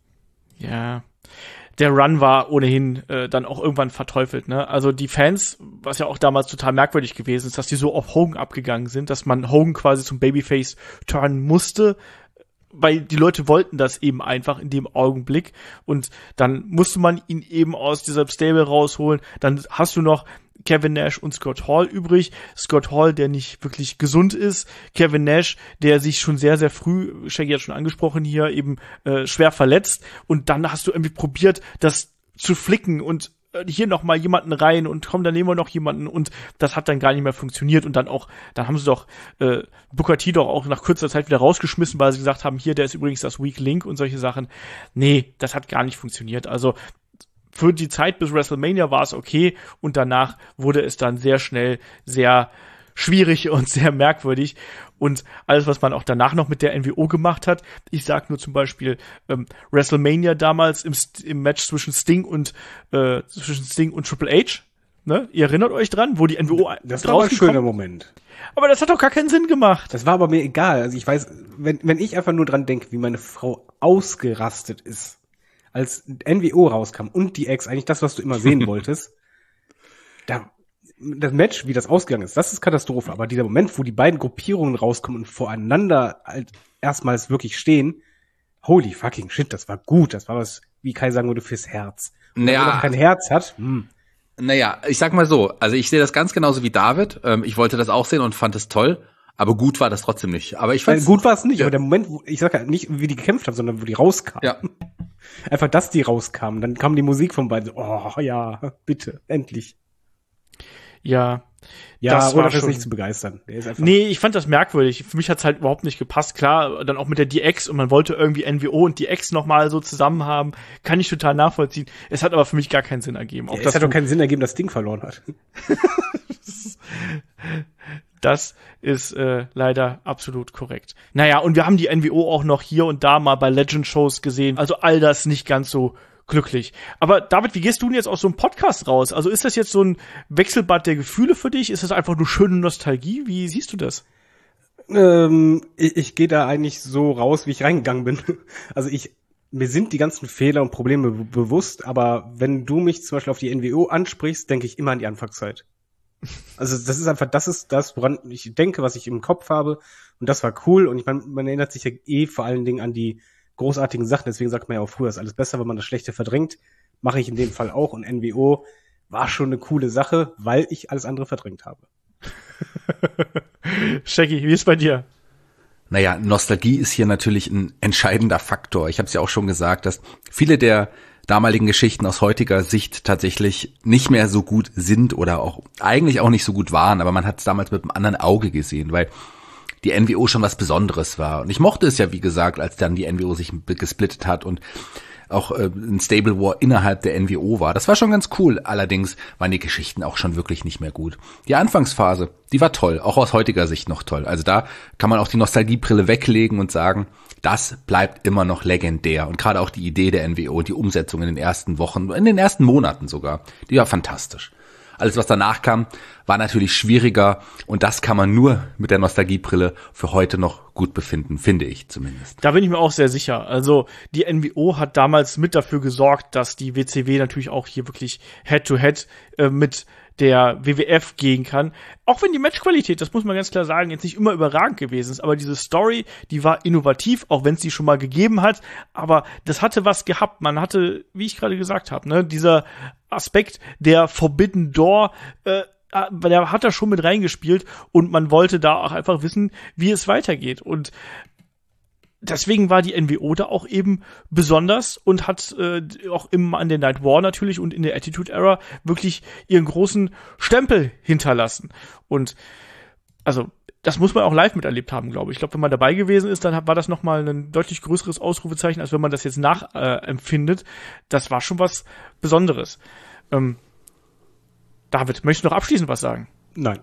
Ja, der Run war ohnehin dann auch irgendwann verteufelt, ne? Also die Fans, was ja auch damals total merkwürdig gewesen ist, dass die so auf Hogan abgegangen sind, dass man Hogan quasi zum Babyface turnen musste, weil die Leute wollten das eben einfach in dem Augenblick und dann musste man ihn eben aus dieser Stable rausholen. Dann hast du noch Kevin Nash und Scott Hall übrig. Scott Hall, der nicht wirklich gesund ist. Kevin Nash, der sich schon sehr, sehr früh, Shaggy hat schon angesprochen hier, eben schwer verletzt. Und dann hast du irgendwie probiert, das zu flicken und hier noch mal jemanden rein und komm, dann nehmen wir noch jemanden und das hat dann gar nicht mehr funktioniert und dann haben sie doch Booker T doch auch nach kurzer Zeit wieder rausgeschmissen, weil sie gesagt haben, hier, der ist übrigens das Weak Link und solche Sachen. Nee, das hat gar nicht funktioniert. Also für die Zeit bis WrestleMania war es okay und danach wurde es dann sehr schnell sehr schwierig und sehr merkwürdig und alles, was man auch danach noch mit der NWO gemacht hat. Ich sag nur zum Beispiel WrestleMania damals im Match zwischen Sting und Triple H. Ne? Ihr erinnert euch dran, wo die NWO das war ein schöner Moment. Aber das hat doch gar keinen Sinn gemacht. Das war aber mir egal. Also ich weiß, wenn ich einfach nur dran denke, wie meine Frau ausgerastet ist, als NWO rauskam und die Ex, eigentlich das, was du immer sehen wolltest, das Match, wie das ausgegangen ist, das ist Katastrophe. Aber dieser Moment, wo die beiden Gruppierungen rauskommen und voreinander halt erstmals wirklich stehen, holy fucking shit, das war gut. Das war was, wie Kai sagen würde, fürs Herz. Und Naja. wenn man noch kein Herz hat, Naja, ich sag mal so, also ich sehe das ganz genauso wie David. Ich wollte das auch sehen und fand es toll, aber gut war das trotzdem nicht. Aber ich fand gut war es nicht, aber der Moment, wo, ich sag ja nicht, wie die gekämpft haben, sondern wo die rauskamen. Ja. Einfach, dass die rauskamen. Dann kam die Musik von beiden. Oh ja, bitte, endlich. Ja. Ja, das oder war ist schon nicht zu begeistern. Der ist einfach Nee, ich fand das merkwürdig. Für mich hat's halt überhaupt nicht gepasst. Klar, dann auch mit der DX und man wollte irgendwie NWO und DX nochmal so zusammen haben. Kann ich total nachvollziehen. Es hat aber für mich gar keinen Sinn ergeben. Auch es hat doch keinen Sinn ergeben, dass Ding verloren hat. Das ist leider absolut korrekt. Naja, und wir haben die NWO auch noch hier und da mal bei Legend-Shows gesehen. Also all das nicht ganz so glücklich. Aber David, wie gehst du denn jetzt aus so einem Podcast raus? Also ist das jetzt so ein Wechselbad der Gefühle für dich? Ist das einfach nur schöne Nostalgie? Wie siehst du das? Ich gehe da eigentlich so raus, wie ich reingegangen bin. Also mir sind die ganzen Fehler und Probleme bewusst, aber wenn du mich zum Beispiel auf die NWO ansprichst, denke ich immer an die Anfangszeit. Also das ist einfach, das ist das, woran ich denke, was ich im Kopf habe. Und das war cool. Und ich meine, man erinnert sich ja vor allen Dingen an die großartigen Sachen. Deswegen sagt man ja auch, früher ist alles besser, wenn man das Schlechte verdrängt. Mache ich in dem Fall auch. Und NWO war schon eine coole Sache, weil ich alles andere verdrängt habe. Shaggy, wie ist bei dir? Naja, Nostalgie ist hier natürlich ein entscheidender Faktor. Ich habe es ja auch schon gesagt, dass viele der damaligen Geschichten aus heutiger Sicht tatsächlich nicht mehr so gut sind oder auch eigentlich auch nicht so gut waren, aber man hat es damals mit einem anderen Auge gesehen, weil die NWO schon was Besonderes war. Und ich mochte es ja, wie gesagt, als dann die NWO sich gesplittet hat und auch ein Stable War innerhalb der NWO war. Das war schon ganz cool. Allerdings waren die Geschichten auch schon wirklich nicht mehr gut. Die Anfangsphase, die war toll, auch aus heutiger Sicht noch toll. Also da kann man auch die Nostalgiebrille weglegen und sagen, das bleibt immer noch legendär. Und gerade auch die Idee der NWO, die Umsetzung in den ersten Wochen, in den ersten Monaten sogar, die war fantastisch. Alles, was danach kam, war natürlich schwieriger und das kann man nur mit der Nostalgiebrille für heute noch gut befinden, finde ich zumindest. Da bin ich mir auch sehr sicher. Also die NWO hat damals mit dafür gesorgt, dass die WCW natürlich auch hier wirklich Head-to-Head mit der WWF gehen kann. Auch wenn die Matchqualität, das muss man ganz klar sagen, jetzt nicht immer überragend gewesen ist, aber diese Story, die war innovativ, auch wenn es die schon mal gegeben hat, aber das hatte was gehabt. Man hatte, wie ich gerade gesagt habe, ne, dieser Aspekt der Forbidden Door, der hat da schon mit reingespielt und man wollte da auch einfach wissen, wie es weitergeht. Und deswegen war die NWO da auch eben besonders und hat auch im Monday Night War natürlich und in der Attitude Era wirklich ihren großen Stempel hinterlassen. Und also das muss man auch live miterlebt haben, glaube ich. Ich glaube, wenn man dabei gewesen ist, dann war das nochmal ein deutlich größeres Ausrufezeichen, als wenn man das jetzt nachempfindet. Das war schon was Besonderes. David, möchtest du noch abschließend was sagen? Nein.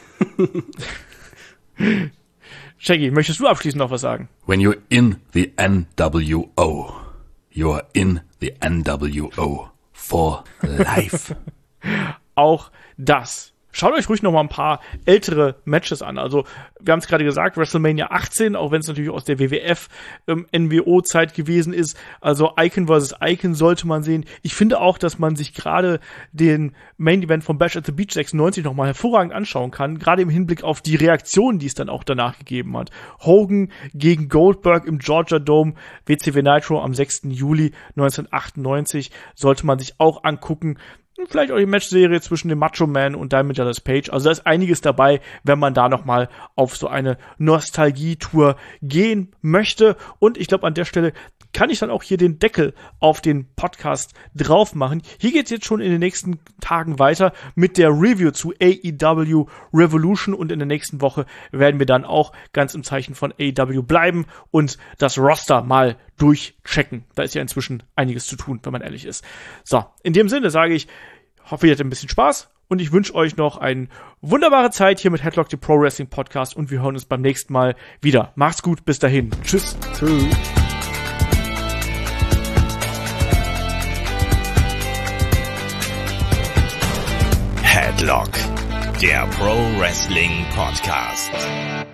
Shaggy, möchtest du abschließend noch was sagen? When you're in the NWO, you're in the NWO for life. Auch das. Schaut euch ruhig noch mal ein paar ältere Matches an. Also, wir haben es gerade gesagt, WrestleMania 18, auch wenn es natürlich aus der WWF NWO-Zeit gewesen ist. Also Icon vs. Icon sollte man sehen. Ich finde auch, dass man sich gerade den Main-Event von Bash at the Beach 96 noch mal hervorragend anschauen kann. Gerade im Hinblick auf die Reaktionen, die es dann auch danach gegeben hat. Hogan gegen Goldberg im Georgia Dome, WCW Nitro am 6. Juli 1998 sollte man sich auch angucken. Vielleicht auch die Matchserie zwischen dem Macho Man und Diamond Dallas Page. Also da ist einiges dabei, wenn man da nochmal auf so eine Nostalgie-Tour gehen möchte. Und ich glaube, an der Stelle kann ich dann auch hier den Deckel auf den Podcast drauf machen. Hier geht's jetzt schon in den nächsten Tagen weiter mit der Review zu AEW Revolution und in der nächsten Woche werden wir dann auch ganz im Zeichen von AEW bleiben und das Roster mal durchchecken. Da ist ja inzwischen einiges zu tun, wenn man ehrlich ist. So, in dem Sinne sage ich, hoffe, ihr hattet ein bisschen Spaß und ich wünsche euch noch eine wunderbare Zeit hier mit Headlock, dem Pro Wrestling Podcast und wir hören uns beim nächsten Mal wieder. Macht's gut, bis dahin. Tschüss. Tschüss. Headlock, der Pro Wrestling Podcast.